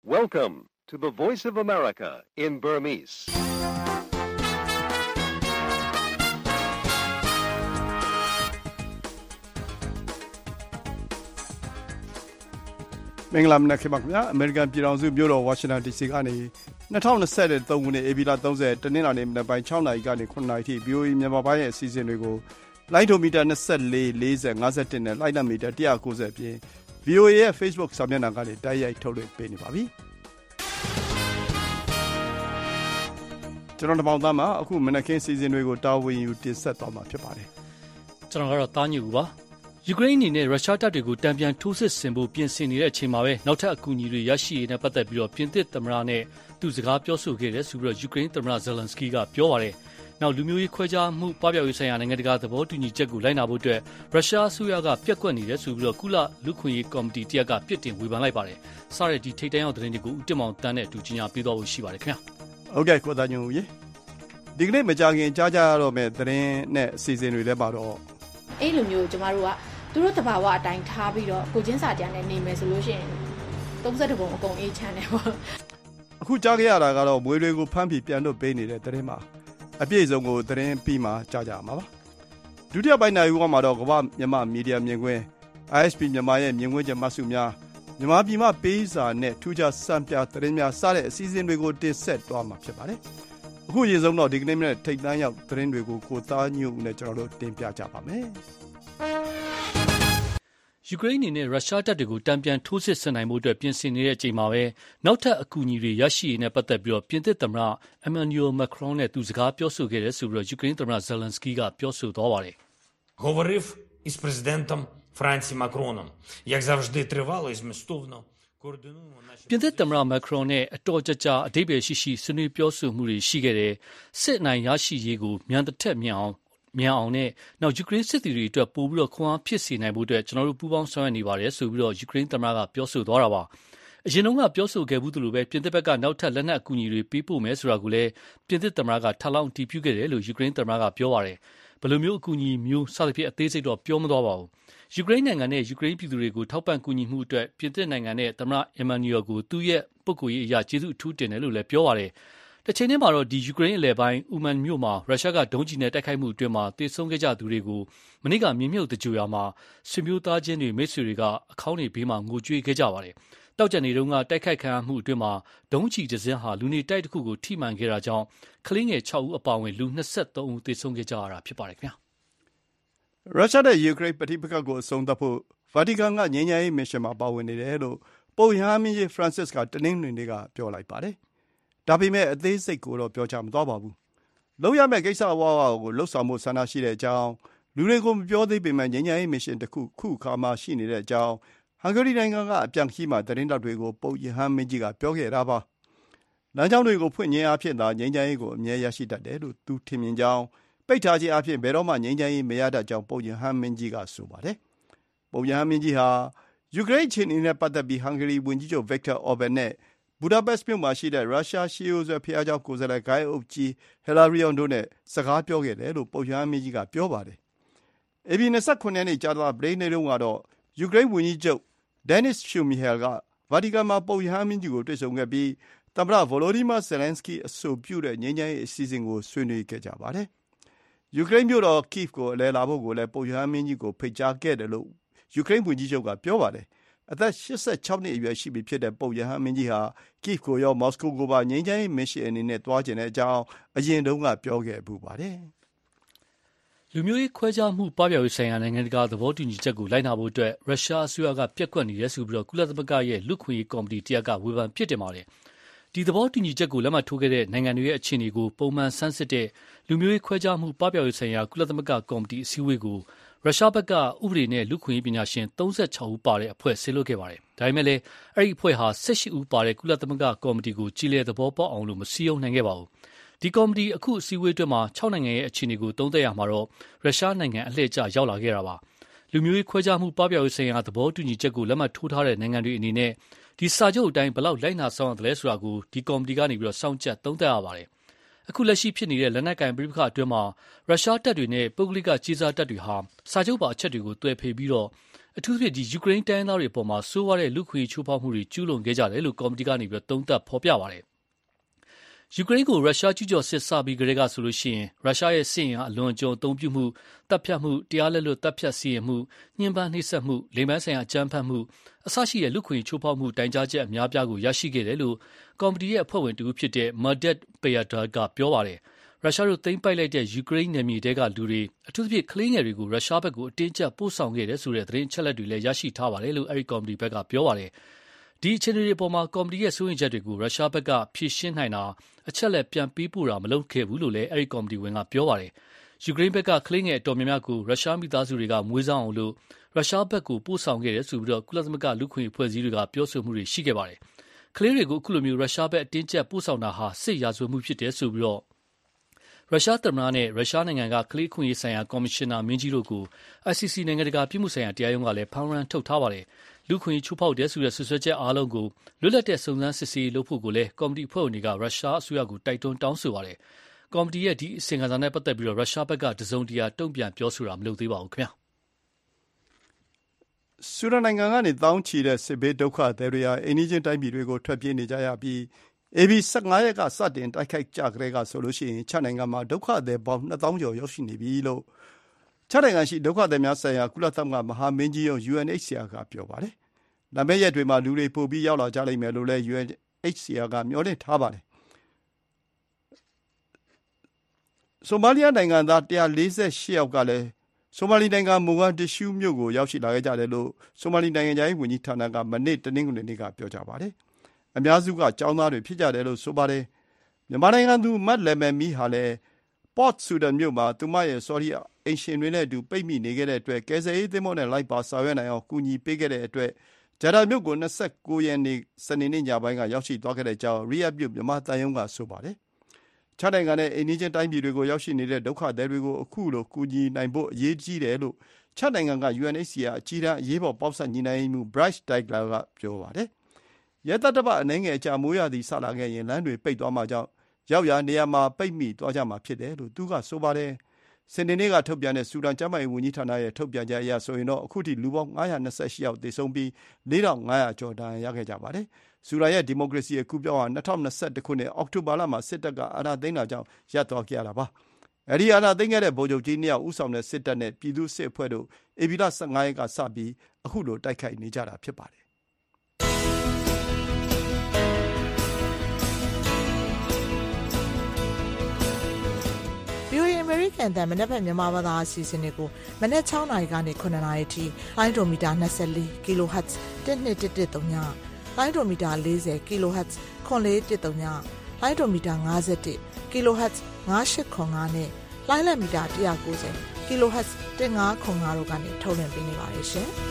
Welcome to the Voice of America in Burmese. ။မင်္ဂလာမနက်ခင်းပါခင်ဗျာ။ American ပြည်ထောင်စုမြို့တော် Washington DC ကနေ2023ခုနှစ်ဧပြီလ30တနင်္လာနေ့မနက်ပိုင်း6နာရီကနေ9နာရီထိ VOA မြန်မာပိုင်းရဲ့အစီအစဉ်တွေကိုလိုင်းဒိုမီတာ24 40 51နဲ့လိုင်းနံမီတာ190အပြင် VOA ရဲ့ Facebook စာမျက်နှာကနေတိုက်ရိုက်ထုတ်လွှင့်ပေးနေပါပြီ။ကျွန်တော်တပေါင်းသားမှာအခုမနက်ခင်းစီစဉ်တွေကိုတာဝန်ယူတင်ဆက်သွားမှာဖြစ်ပါတယ်။ကျွန်တော်ကတော့တားညူပါ။ယူကရိန်းအနေနဲ့ရုရှားတပ်တွေကိုတံပြန်ထိုးစစ်ဆင်ဖို့ပြင်ဆင်နေတဲ့အချိန်မှာပဲနောက်ထပ်အကူအညီတွေရရှိရေးနဲ့ပတ်သက်ပြီးတော့ပြင်သစ်သမ္မတနဲ့သူစကားပြောဆိုခဲ့တယ်ဆိုပြီးတော့ယူကရိန်းသမ္မတဇယ်လန်စကီးကပြောပါတယ်။နောက်လူမျိုးရေးခွဲခြားမှုပပျောက်ရေးဆိုင်ရာနိုင်ငံတကာသဘောတူညီချက်ကိုလိုက်နာဖို့အတွက်ရုရှားအစိုးရကပြက်ကွက်နေတယ်ဆိုပြီးတော့ကုလလူခွင့်ရေးကော်မတီတရက်ပြစ်တင်ဝေဖန်လိုက်ပါတယ်။စတဲ့ဒီထိပ်တန်းရောက်သတင်းတွေကိုဦးတင်မောင်တန်းနဲ့အတူကြီးညာပေးသွားဖို့ရှိပါတယ်ခင်ဗျာ။ဟုတ်ကဲ့ကိုသားညွန့်ရေ။ဒီကနေ့မကြခင်ကြားကြရတော့မဲ့သတင်းနဲ့အစီအစဉ်တွေလည်းပါတော့အဲ့လိုမျိုးကျမတို့ကသူတို့တဘာဝအတိုင်းထားပြီးတော့ကိုချင်းစာကြမ်းနဲ့နေမယ်ဆိုလို့ရှိရင်32ပုံအကုန်အေးချမ်းတယ်ပေါ့အခုကြားခဲ့ရတာကတော့မွေတွေကိုဖမ်းပြီးပြန်လွတ်ပေးနေတဲ့သတင်းမှာအပြည့်စုံကိုသတင်းပြီးမှကြားကြမှာပါဒုတိယပိုင်းနိုင်ဦးမှာတော့ကမ္ဘာမြန်မာမီဒီယာမြင်ကွင်း ISP မြန်မာရဲ့မြင်ကွင်းချက်မှတ်စုများမြန်မာပြည်မှာပေးစာနဲ့ထူးခြားစံပြသတင်းများစတဲ့အစီအစဉ်တွေကိုတင်ဆက်သွားမှာဖြစ်ပါတယ်အခုရေဆုံးတော့ဒီကနေ့နဲ့ထိပ်တန်းရောက်သတင်းတွေကိုကိုသားညွန့်နဲ့ကျွန်တော်တို့တင်ပြကြပါမယ်ယူကရိန်းအနေနဲ့ရုရှားတပ်တွေကိုတံပြန်ထိုးစစ်ဆင်နိုင်မှုအတွက်ပြင်ဆင်နေတဲ့အချိန်မှာပဲနောက်ထပ်အကူအညီတွေရရှိရေးနဲ့ပတ်သက်ပြီးတော့ပြင်သစ်သမ္မတ Emmanuel Macron နဲ့သူစကားပြောဆိုခဲ့တယ်ဆိုပြီးတော့ယူကရိန်းသမ္မတဇယ်လန်စကီးကပြောဆိုသွားပါတယ်။ Говорив із президентом Франції Макроном. Як завжди тривало і змістовно координуємо наші ပြင်သစ်သမ္မတ Macron နဲ့အတော်ကြာအဓိပ္ပာယ်ရှိဆွေးနွေးပြောဆိုမှုတွေရှိခဲ့တယ်စစ်အနိုင်ရရှိရေးကိုမြန်တစ်ထက်မြန်အောင်နဲ့နောက်ယူကရိန်းစစ်သည်တွေအတွက်ပို့ပြီးတော့ခွန်အားဖြစ်စေနိုင်ဖို့အတွက်ကျွန်တော်တို့ပူးပေါင်းဆောင်ရွက်နေပါတယ်ဆိုပြီးတော့ယူကရိန်းသမ္မတကပြောဆိုသွားတာပါအရင်တုန်းကပြောဆိုခဲ့ဘူးသလိုပဲပြင်သစ်ဘက်ကနောက်ထပ်လက်နက်အကူအညီတွေပေးပို့မယ်ဆိုတာကိုလည်းပြင်သစ်သမ္မတကထပ်လောင်းတည်ပြုခဲ့တယ်လို့ယူကရိန်းသမ္မတကပြောပါတယ်ဘယ်လိုမျိုးအကူအညီမျိုးစသဖြင့်အသေးစိတ်တော့ပြောမသွားပါဘူးယူကရိန်းနိုင်ငံနဲ့ယူကရိန်းပြည်သူတွေကိုထောက်ပံ့ကူညီမှုအတွက်ပြင်သစ်နိုင်ငံနဲ့သမ္မတအီမန်နျူရယ်ကိုသူ့ရဲ့ပုဂ္ဂိုလ်ရေးအရာကျေးဇူးအထူးတင်တယ်လို့လည်းပြောပါတယ်တချိန်တည်းမှာတော့ဒီယူကရိန်းအလယ်ပိုင်းဥမန်မြို့မှာရုရှားကဒုံးကျည်နဲ့တိုက်ခိုက်မှုအတွင်းမှာတေဆုံးခဲ့ကြသူတွေကိုမနေ့ကမြင်းမြုပ်တကြွရာမှာဆွေမျိုးသားချင်းတွေမိတ်ဆွေတွေကအခေါင်းတွေဘေးမှာငိုကြွေးခဲ့ကြပါတယ်။တောက်ကြနေတုန်းကတိုက်ခိုက်ခံရမှုအတွင်းမှာဒုံးကျည်တစ်စင်းဟာလူနေတိုက်တစ်ခုကိုထိမှန်ခဲ့တာကြောင့်ကလေးငယ်6ဦးအပါအဝင်လူ23ဦးသေဆုံးခဲ့ကြရတာဖြစ်ပါတယ်ခင်ဗျာ။ရုရှားနဲ့ယူကရိန်းပဋိပက္ခကိုအဆုံးသတ်ဖို့ဗာတီကန်ကငြိမ်းချမ်းရေးမစ်ရှင်မှာပါဝင်နေတယ်လို့ပုပ်ရဟန်းမင်းကြီးဖရန်စစ်ကတနင်္ဂနွေနေ့ကပြောလိုက်ပါတယ်။ဒါပေမဲ့အသေးစိတ်ကိုတော့ပြောချမသွားပါဘူး။လုံးရမယ့်ကိစ္စအဝါကိုလှုပ်ဆောင်မှုဆန္ဒရှိတဲ့အကြောင်းလူတွေကိုမပြောသေးပေမဲ့ငြိမ်းချမ်းရေးမစ်ရှင်တစ်ခုခါမှရှိနေတဲ့အကြောင်းဟန်ဂေရီနိုင်ငံကအပြန်ခီးမှာသတင်းတောက်တွေကိုပုပ်ရဟန်းမင်းကြီးကပြောခဲ့တာပါ။လမ်းကြောင်းတွေကိုဖွင့်ခြင်းအဖြစ်သာငြိမ်းချမ်းရေးကိုအမြဲရရှိတတ်တယ်လို့သူထင်မြင်ကြောင်းပိတ်ထားခြင်းအဖြစ်ဘယ်တော့မှငြိမ်းချမ်းရေးမရတတ်ကြောင်းပုပ်ရဟန်းမင်းကြီးကဆိုပါတယ်။ပုပ်ရဟန်းမင်းကြီးဟာယူကရိန်းအခြေအနေနဲ့ပတ်သက်ပြီးဟန်ဂေရီဝန်ကြီးချုပ်ဗစ်တာအော်ဘန်နဲ့ဘူဒါပက်စ်မြို့မှာရှိတဲ့ရုရှားရှေးရိုးစွဲဘုရားကျောင်းကိုယ်စားလှယ်ဂိုင်းအုပ်ကြီးဟယ်လာရီယွန်တို့နဲ့စကားပြောခဲ့တယ်လို့ပုပ်ရဟန်းမင်းကြီးကပြောပါတယ်။အေဘီ29ရက်နေ့ကြာသပတေးနေ့တုန်းကတော့ယူကရိန်းဝန်ကြီးချုပ်ဒန်နစ်ရှူမီဟယ်ကဗာတီကန်မှာပုပ်ရဟန်းမင်းကြီးကိုတွေ့ဆုံခဲ့ပြီးသမ္မတဗိုလိုဒီမာဇယ်လန်စကီအဆိုပြုတဲ့ငြိမ်းချမ်းရေးအစီအစဉ်ကိုဆွေးနွေးခဲ့ကြပါတယ်။ယူကရိန်းမြို့တော်ကိဗ်ကိုအလည်လာဖို့ကိုလည်းပုပ်ရဟန်းမင်းကြီးကိုဖိတ်ကြားခဲ့တယ်လို့ယူကရိန်းဝန်ကြီးချုပ်ကပြောပါတယ်။အသက်86နှစ်အရွယ်ရှိပြီဖြစ်တဲ့ပုပ်ရဟန်းမင်းကြီးဟာကိဗ်ကိုရောမော်စကိုကိုပါငြိမ်းချမ်းရေးမစ်ရှင်အနေနဲ့သွားကျင်တဲ့အကြောင်းအရင်တုန်းကပြောခဲ့ပူပါတယ်။လူမျိုးရေးခွဲခြားမှုပပျောက်ရေးဆိုင်ရာနိုင်ငံတကာသဘောတူညီချက်ကိုလိုက်နာဖို့အတွက်ရုရှားအစိုးရကပြက်ကွက်နေတယ်ဆိုပြီးတော့ကုလသမဂ္ဂရဲ့လူခွင့်ရေးကော်မတီတရက်ကဝေဖန်ပြစ်တင်ပါတယ်။ဒီသဘောတူညီချက်ကိုလက်မှတ်ထိုးခဲ့တဲ့နိုင်ငံတွေရဲ့အခြေအနေကိုပုံမှန်ဆန်းစစ်တဲ့လူမျိုးရေးခွဲခြားမှုပပျောက်ရေးဆိုင်ရာကုလသမဂ္ဂကော်မတီအစည်းအဝေးကိုရုရှားဘက်ကဥပဒေနဲ့လူခွင့်ရေးပညာရှင်36ဦးပါတဲ့အဖွဲ့ဆင်းလို့ခဲ့ပါတယ်။ဒါပေမဲ့လည်းအဲ့ဒီအဖွဲ့ဟာ18ဦးပါတဲ့ကုလသမဂ္ဂကော်မတီကိုကြီးလေသဘောပေါက်အောင်လို့မစည်းရုံးနိုင်ခဲ့ပါဘူး။ဒီကော်မတီအခုအစည်းအဝေးအတွင်းမှာ6နိုင်ငံရဲ့အခြေအနေကိုသုံးသပ်ရမှာတော့ရုရှားနိုင်ငံအလှည့်ကျရောက်လာခဲ့တာပါ။လူမျိုးရေးခွဲခြားမှုပပျောက်ရေးဆိုင်ရာသဘောတူညီချက်ကိုလက်မှတ်ထိုးထားတဲ့နိုင်ငံတွေအနေနဲ့ဒီစာချုပ်အတိုင်းဘယ်လောက်လိုက်နာဆောင်ရတယ်လဲဆိုတာကိုဒီကော်မတီကနေပြီးတော့စောင့်ကြပ်သုံးသပ်ရပါတယ်။အခုလက်ရှိဖြစ်နေတဲ့လက်နက်ကိုင်ပဋိပက္ခအတွင်းမှာရုရှားတပ်တွေနဲ့ပုဂ္ဂလိကကြေးစားတပ်တွေဟာစာချုပ်ပါအချက်တွေကိုတွယ်ဖျက်ပြီးတော့အထူးသဖြင့်ယူကရိန်းတိုင်းသားတွေအပေါ်မှာဆိုးဝါးတဲ့လူခွေချိုးဖောက်မှုတွေကျူးလွန်ခဲ့ကြတယ်လို့ကော်မတီကနေသုံးသပ်ဖော်ပြပါတယ်ယူကရိန်းကိုရုရှားကျူးကျော်စစ်စပြီးကတည်းကဆိုလို့ရှိရင်ရုရှားရဲ့စစ်ရင်အလွန်အကျွံအသုံးပြုမှုတပ်ဖြတ်မှုတရားလက်လွတ်တပ်ဖြတ်စီရင်မှုညှဉ်းပန်းနှိပ်စက်မှုလိမ်ပိုင်းဆိုင်ရာအကြမ်းဖက်မှုအစရှိတဲ့လူခွေချိုးဖောက်မှုတိုင်ကြားချက်အများပြားကိုရရှိခဲ့တယ်လို့ကော်မတီရဲ့အဖွဲ့ဝင်တူဖြစ်တဲ့ Medet Payadar ကပြောပါတယ်ရုရှားတို့သိမ်းပိုက်လိုက်တဲ့ယူကရိန်းနယ်မြေတဲကလူတွေအထူးသဖြင့်ကလေးငယ်တွေကိုရုရှားဘက်ကိုအတင်းကျပ်ပို့ဆောင်ခဲ့တယ်ဆိုတဲ့သတင်းအချက်အလက်တွေလည်းရရှိထားပါတယ်လို့အဲဒီကော်မတီဘက်ကပြောပါတယ်ဒီအခြေအနေတွေပေါ်မှာကော်မတီရဲ့စိုးရိမ်ချက်တွေကိုရုရှားဘက်ကဖြေရှင်းနိုင်တာအချက်လက်ပြန်ပေးပို့တာမလုပ်ခဲ့ဘူးလို့လည်းအဲဒီကော်မတီဝင်ကပြောပါတယ်ယူကရိန်းဘက်ကကလေးငယ်အတော်များများကိုရုရှားမိသားစုတွေကမွေးစားအောင်လို့ရုရှားဘက်ကိုပို့ဆောင်ခဲ့တယ်ဆိုပြီးကုလသမဂ္ဂလူ့အခွင့်အရေးအဖွဲ့အစည်းတွေကပြောဆိုမှုတွေရှိခဲ့ပါတယ်ကလေးတွေကိုအခုလိုမျိုးရုရှားဘက်အတင်းကျပ်ပို့ဆောင်တာဟာစစ်ရာဇဝတ်မှုဖြစ်တယ်ဆိုပြီးရုရှားသမ္မတနဲ့ရုရှားနိုင်ငံကကလေးအခွင့်အရေးဆိုင်ရာကော်မရှင်နာမင်းကြီးတို့ကို ICC နိုင်ငံတကာပြစ်မှုဆိုင်ရာတရားရုံးကလည်းဖမ်းဝရမ်းထုတ်ထားပါတယ်လူခွင့်ချိုးဖောက်တဲ့ဆိုတဲ့ဆွဆွဲချက်အားလုံးကိုလွတ်လပ်တဲ့စုံစမ်းစစ်ဆေးလုပ်ဖို့ကိုလည်းကော်မတီဖွဲ့ဝင်တွေကရုရှားအစိုးရကိုတိုက်တွန်းတောင်းဆိုပါတယ်ကော်မတီရဲ့ဒီအစီအစဉ်ခံစာနဲ့ပတ်သက်ပြီးရုရှားဘက်ကတစုံတရာတုံ့ပြန်ပြောဆိုတာမလုပ်သေးပါဘူးခင်ဗျာဆူဒန်နိုင်ငံကနေတောင်းချီတဲ့စစ်ဘေးဒုက္ခသည်တွေဟာအိန္ဒိယတိုင်းပြည်တွေကိုထွက်ပြေးနေကြရပြီးAB 15 ရက်ကစတင်တိုက်ခိုက်ကြကလေးကဆိုလို့ရှိရင်ချနိုင်ငံမှာဒုက္ခသည်ပေါင်း2000ကျော်ရောက်ရှိနေပြီလို့ချနိုင်ငံရှိဒုက္ခသည်များဆိုင်ရာကုလသမဂ္ဂမဟာမင်းကြီးရုံး UNHCR ကပြောပါတယ်။လာမယ့်ရက်တွေမှာလူတွေပိုပြီးရောက်လာကြလိမ့်မယ်လို့လည်း UNHCR ကမျှော်လင့်ထားပါတယ်။ဆိုမာလီယာနိုင်ငံသား148ယောက်ကလည်းဆိုမာလီနိုင်ငံမိုဂါဒစ်ရှူးမြို့ကိုရောက်ရှိလာခဲ့ကြတယ်လို့ဆိုမာလီနိုင်ငံသားဝန်ကြီးဌာနကမနေ့တနင်္ဂနွေနေ့ကပြောကြားပါတယ်။အများစုကကျောင်းသားတွေဖြစ်ကြတယ်လို့ဆိုပါတယ်။မြန်မာနိုင်ငံသူမတ်လမယ်မီဟာလည်း Port Sudan မြို့မှာသူမရဲ့ဆော်ဒီအိမ်ရှင်တွေနဲ့အတူပိတ်မိနေခဲ့တဲ့အတွက်ကယ်ဆယ်ရေးသင်္ဘောနဲ့လိုက်ပါဆောင်ရွက်နိုင်အောင်ကူညီပေးခဲ့တဲ့အတွက်ဂျာဒါမြို့ကို29ရက်နေ့စနေနေ့ညပိုင်းကရောက်ရှိသွားခဲ့တဲ့အကြောင်းရီယက်မြို့မြန်မာသံရုံးကဆိုပါတယ်။ခြားနိုင်ငံနဲ့အိန္ဒိယတိုင်းပြည်တွေကိုရောက်ရှိနေတဲ့ဒုက္ခသည်တွေကိုအခုလိုကူညီနိုင်ဖို့အရေးကြီးတယ်လို့ခြားနိုင်ငံက UNHCR အကြီးတန်းအရေးပေါ်ပေါက်ဆက်ညီနိုင်မှု Bryce Degler ကပြောပါတယ်။ရဲတပ်တပအနှဲငယ်အကြာမိုးရသည်စလာခဲ့ရင်လမ်းတွေပိတ်သွားမှာကြောင့်ရောက်ရာနေရာမှာပိတ်မိသွားကြမှာဖြစ်တယ်လို့သူကဆိုပါတယ်။စနေနေ့ကထုတ်ပြန်တဲ့ဆူဒန်ကျန်းမာရေးဝန်ကြီးဌာနရဲ့ထုတ်ပြန်ချက်အရဆိုရင်တော့အခုထိလူပေါင်း928ယောက်သေဆုံးပြီး4500ကျော်ဒဏ်ရာရခဲ့ကြပါတယ်။ဆူဒန်ရဲ့ဒီမိုကရေစီအကူးပြောင်းဟာ2021ခုနှစ်အောက်တိုဘာလမှာစစ်တပ်ကအာဏာသိမ်းတာကြောင့်ရပ်သွားခဲ့ရတာပါ။အဲဒီအာဏာသိမ်းခဲ့တဲ့ဗိုလ်ချုပ်ကြီး2ယောက်ဦးဆောင်တဲ့စစ်တပ်နဲ့ပြည်သူ့စစ်အဖွဲ့တို့ဧပြီလ15ရက်ကစပြီးအခုလိုတိုက်ခိုက်နေကြတာဖြစ်ပါတယ်။ VOA American တန်မနက်ဖြန်မြန်မာဘာသာအစီအစဉ်တွေကိုမနက်6နာရီကနေ9နာရီထိလိုင်းဒိုမီတာ24 kHz 1213ညလိုင်းဒိုမီတာ40 kHz 9413ညလိုင်းဒိုမီတာ51 kHz 9805နဲ့လိုင်းလက်မီတာ190 kHz 1505တို့ကနေထုတ်လွှင့်ပေးနေပါတယ်ရှင်။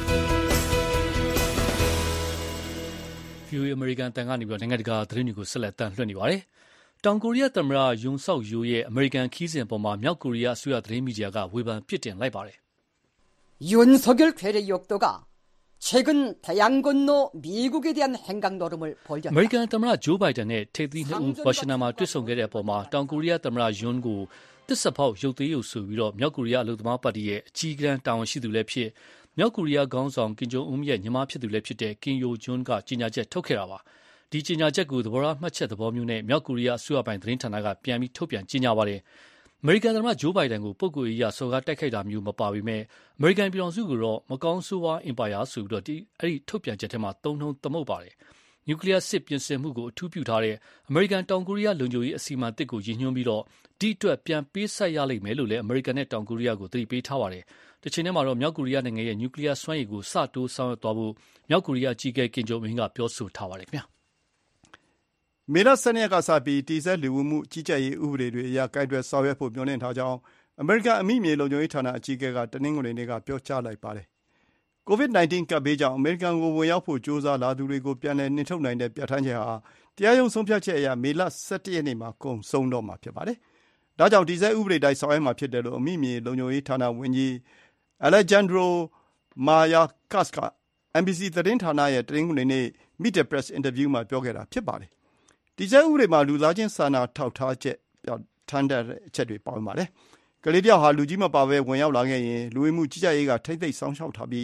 VOA American တန်ကနေနိုင်ငံတကာသတင်းတွေကိုဆက်လက်တင်ပြနေပါတယ်။တောင်ကိုရီးယားသမ္မတယွန်ဆော့ယိုရဲ့အမေရိကန်ခီးစဉ်ပေါ်မှာမြောက်ကိုရီးယားအစိုးရသတင်းမီဒီယာကဝေဖန်ပြစ်တင်လိုက်ပါတယ်။윤석열 괴뢰 욕도가 최근 태양 건너 미국에 대한 행각 노름을 보였다. အမေရိကန်သမ္မတဂျိုးဘိုင်ဒန်နဲ့ထိပ်သီးနှစ်ဦးဝါရှင်တန်မှာတွေ့ဆုံခဲ့တဲ့အပေါ်မှာတောင်ကိုရီးယားသမ္မတယွန်ကိုတစ်ဆက်ဖောက်ရုပ်သေးရုပ်ဆိုပြီးမြောက်ကိုရီးယားအလို့သမားပါတီရဲ့အကြီးအကဲတာဝန်ရှိသူလည်းဖြစ်မြောက်ကိုရီးယားခေါင်းဆောင်ကင်ဂျုံအွန်းရဲ့ညီမဖြစ်သူလည်းဖြစ်တဲ့ကင်ယိုဂျွန်းကကြေညာချက်ထုတ်ခဲ့တာပါ။ဒီကြေညာချက်ကိုသဘောထားမှတ်ချက်သဘောမျိုးနဲ့မြောက်ကိုရီးယားအစိုးရပိုင်းသတင်းဌာနကပြန်ပြီးထုတ်ပြန်ကြေညာပါတယ်။အမေရိကန်သမ္မတဂျိုးဘိုင်ဒန်ကိုပုဂ္ဂိုလ်ရေးအရစော်ကားတိုက်ခိုက်တာမျိုးမပါပေမဲ့အမေရိကန်ပြည်ထောင်စုကိုတော့မကောင်းဆိုးဝါးအင်ပါယာဆိုပြီးအဲ့ဒီထုတ်ပြန်ချက်ထဲမှာသုံးနှုန်းသမုတ်ပါတယ်။နျူကလ িয়ার စစ်ပြင်ဆင်မှုကိုအထူးပြုထားတဲ့အမေရိကန်တောင်ကိုရီးယားလုံခြုံရေးအစီအမံတစ်ကိုရည်ညွှန်းပြီးဒီအတွက်ပြန်ပေးဆက်ရလိမ့်မယ်လို့လည်းအမေရိကန်နဲ့တောင်ကိုရီးယားကိုသတိပေးထားပါတယ်။တချိန်တည်းမှာတော့မြောက်ကိုရီးယားနိုင်ငံရဲ့နျူကလ িয়ার စွမ်းရည်ကိုစတိုးဆောင်ရွက်သွားဖို့မြောက်ကိုရီးယားအကြီးအကဲကင်ဂျုံအွန်းကပြောဆိုထားပါတယ်ခင်ဗျာ။မေလ12ရက်ကစပြီးတီဇက်လူဝင်မှုကြီးကြပ်ရေးဥပဒေတွေအရကိုင်တွယ်ဆောင်ရွက်ဖို့မျှော်လင့်ထားကြောင်းအမေရိကန်အမိမြေလုံခြုံရေးဌာနအကြီးအကဲကတနင်္ဂနွေနေ့ကပြောကြားလိုက်ပါတယ်။ COVID-19 ကပ်ဘေးကြောင့်အမေရိကန်ကိုဝင်ရောက်ဖို့ကြိုးစားလာသူတွေကိုပြန်လည်နှင်ထုတ်နိုင်တဲ့ပြဋ္ဌာန်းချက်ဟာတရားရုံးဆုံးဖြတ်ချက်အရမေလ17ရက်နေ့မှာကုန်ဆုံးတော့မှာဖြစ်ပါတယ်။ဒါကြောင့်တီဇက်ဥပဒေတိုင်းဆောင်ရွက်မှာဖြစ်တယ်လို့အမိမြေလုံခြုံရေးဌာနဝန်ကြီး Alejandro Mayorkas က NBC သတင်းဌာနရဲ့တနင်္ဂနွေနေ့ Meet the Press အင်တာဗျူးမှာပြောခဲ့တာဖြစ်ပါတယ်။တီဇက်ဥပဒေမှာလူသားချင်းစာနာထောက်ထားချက်ပြဋ္ဌာန်းတဲ့အချက်တွေပါဝင်ပါတယ်။ကလေးတယောက်ဟာလူကြီးမပါဘဲဝင်ရောက်လာခဲ့ရင်လူဝင်မှုကြီးကြပ်ရေးကထိမ့်သိမ်းဆောင်ရှောက်ထားပြီး